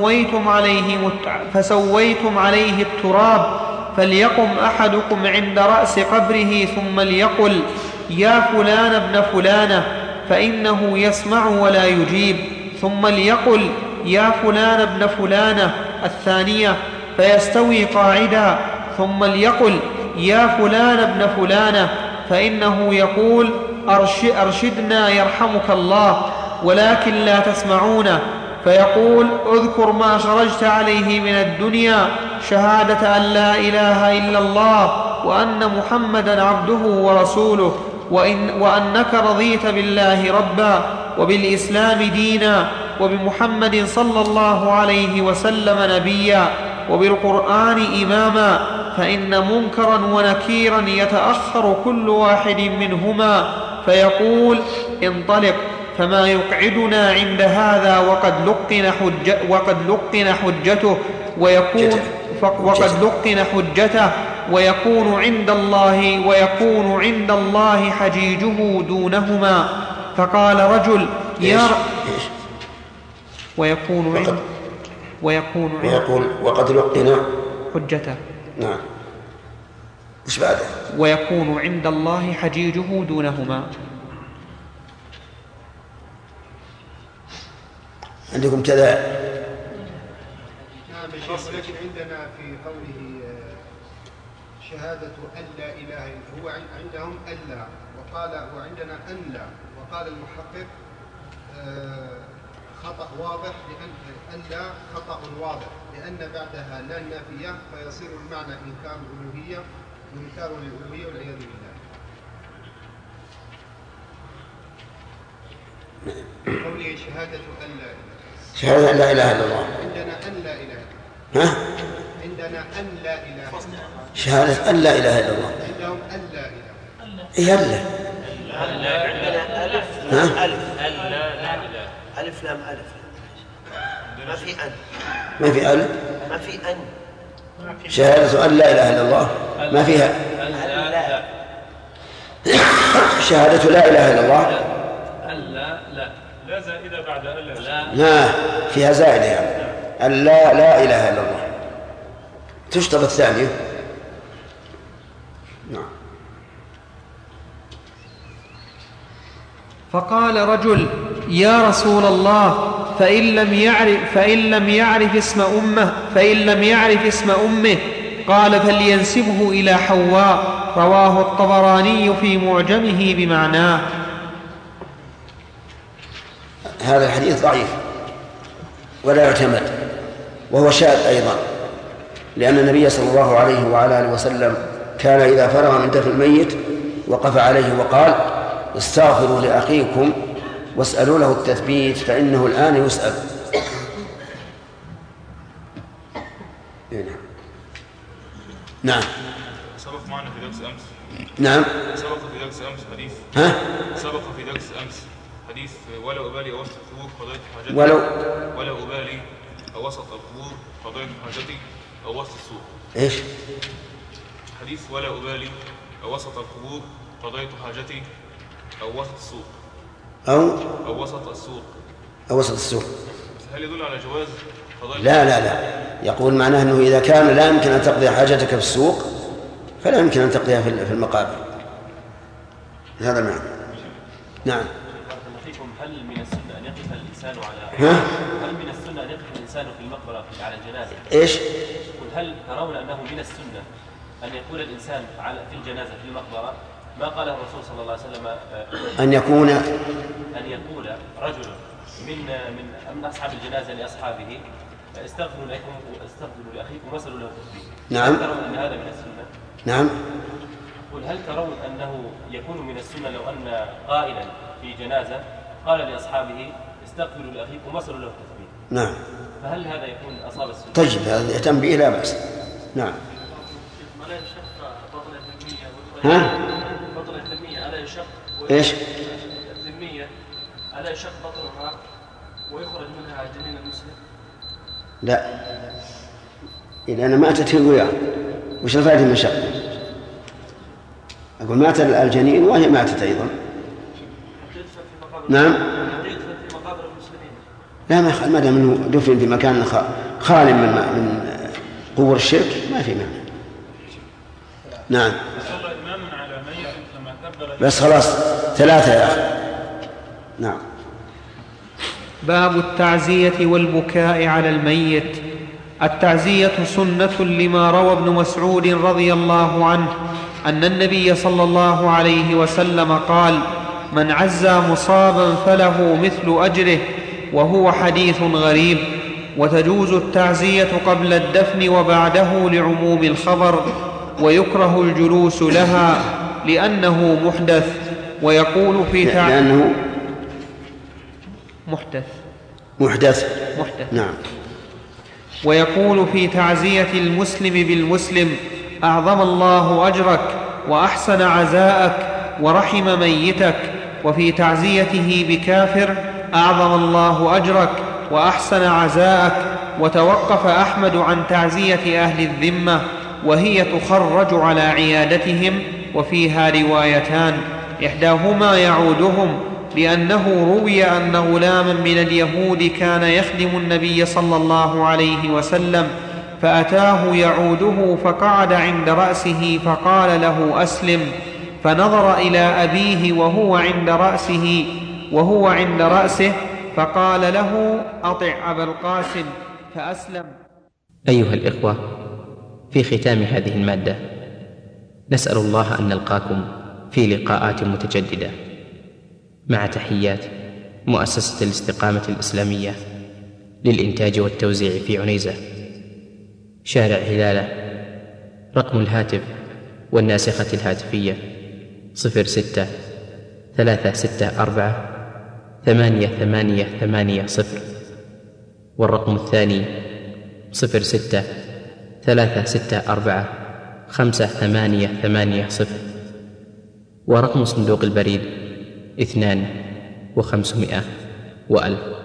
فسويتم عليه التراب فليقم أحدكم عند رأس قبره ثم ليقل: يا فلان ابن فلانة، فإنه يسمع ولا يجيب. ثم ليقل: يا فلان ابن فلانة الثانية، فيستوي قاعدا. ثم ليقل: يا فلان ابن فلانة، فإنه يقول: أرشدنا يرحمك الله، ولكن لا تسمعونه. فيقول: اذكر ما خرجت عليه من الدنيا، شهادة أن لا إله إلا الله وأن محمدا عبده ورسوله، وأنك رضيت بالله ربا وبالإسلام دينا وبمحمد صلى الله عليه وسلم نبيا وبالقرآن إماما، فإن منكرا ونكيرا يتأخر كل واحد منهما، فيقول: انطلق، فما يقعدنا عند هذا وقد لقن حجته ويكون عند الله حجيجه دونهما. فقال رجل: ويقول وقد لقن حجته. نعم. إيش بعده؟ ويكون عند الله حجيجه دونهما. عندكم كذا؟ نعم يا شيخ، ولكن عندنا في قوله شهادة أن لا إله إلا هو، عندهم ألا، وعندنا أن لا، وقال المحقق خطأ واضح، لأن ألا خطأ واضح، لأن بعدها لا نافية، فيصير المعنى إنكار الألوهية والإلوهية والعياذ بالله. قولي شهادة أن لا شهادة أن لا إله إلا الله. عندنا أن لا إله. ها؟ عندنا أن لا إله. شهادة أن لا إله إلا الله. عندهم أن لا إله. إيه ألا؟ ألف ها؟ ألف لام ألف. ما في أن. ما في ألف؟ ما في أن. شهادة أن لا إله إلا الله ما فيها. شهادة لا إله إلا الله لا زائدة بعد ألا. لا فيها زائدة يعني أن لا إله إلا الله تشترط الثانية. نعم. فقال رجل: يا رسول الله، فإن لم يعرف اسم أمه قال: فلينسبه إلى حواء. رواه الطبراني في معجمه بمعناه. هذا الحديث ضعيف ولا يعتمد، وهو شاذ أيضا، لأن النبي صلى الله عليه وعلى آله وسلم كان إذا فرغ من دفن الميت وقف عليه وقال: استغفروا لأخيكم واسألوا له التثبيت فإنه الآن يسأل. نعم. سبق معنا في درس أمس. نعم. سبق في درس أمس حديث. ها؟ سبق في درس أمس حديث ولا أبالي أوسط القبور قضيت حاجتي. ولا أبالي أوسط القبور قضيت حاجتي أو وسط السوق. إيش؟ حديث ولا أبالي أوسط القبور قضيت حاجتي أو وسط السوق. أو وسط السوق. أو وسط السوق. هل يدل على جواز قضاء؟ لا يقول معناه أنه إذا كان لا يمكن أن تقضي حاجتك في السوق فلا يمكن أن تقضيها في المقابر. هذا معنى. نعم. هل من السنة أن يقف الإنسان هل من السنة أن يقف الإنسان في المقبرة على الجنازة؟ إيش؟ هل ترون أنه من السنة أن يقول الإنسان في الجنازة في المقبرة ما قاله الرسول صلى الله عليه وسلم أن يقول رجل من أصحاب الجنازة لأصحابه: استغفروا لأخيكم واسألوا له التثبيت. نعم. هل ترون أن هذا من السنة؟ نعم. هل ترون أنه يكون من السنة لو أن قائلا في جنازة قال لأصحابه: استغفروا لأخيكم واسألوا له التثبيت؟ نعم. فهل هذا يكون أصاب السنة؟ طيب، هذا يهتم به لا بأس. نعم. ألا يشق بطل الذمية؟ ها؟ بطل الذمية ألا يشق؟ إيش؟ الذمية ألا يشق بطلها ويخرج منها جنين المسلم؟ لا، إذا أنا ماتت الوياه وش الفائدة من شق؟ أقول مات الجنين وهي ماتت أيضا. نعم. في مقابر المسلمين. لا، ما دام منه دفن في مكان خال من قبور الشرك ما في معنى. نعم. بس خلاص 3 يا أخي. نعم. باب التعزية والبكاء على الميت. التعزية سنة لما روى ابن مسعود رضي الله عنه أن النبي صلى الله عليه وسلم قال: من عزى مصابا فله مثل أجره، وهو حديث غريب. وتجوز التعزية قبل الدفن وبعده لعموم الخبر، ويكره الجلوس لها لأنه محدث. ويقول في لأنه محدث. نعم. ويقول في تعزية المسلم بالمسلم: أعظم الله أجرك وأحسن عزاءك ورحم ميتك. وفي تعزيته بكافر: أعظم الله أجرك وأحسن عزاءك. وتوقف أحمد عن تعزية أهل الذمة، وهي تخرج على عيادتهم، وفيها روايتان: إحداهما يعودهم، لأنه روي أن غلاما من اليهود كان يخدم النبي صلى الله عليه وسلم، فأتاه يعوده فقعد عند رأسه فقال له: أسلم. فنظر إلى أبيه وهو عند رأسه فقال له: أطع أبا القاسم، فأسلم. أيها الإخوة، في ختام هذه المادة نسأل الله أن نلقاكم في لقاءات متجددة، مع تحيات مؤسسة الاستقامة الإسلامية للإنتاج والتوزيع في عنيزة، شارع هلالة. رقم الهاتف والناسخة الهاتفية 06 364 8880. والرقم الثاني 06-364-5880. ورقم صندوق البريد 2500 و1000.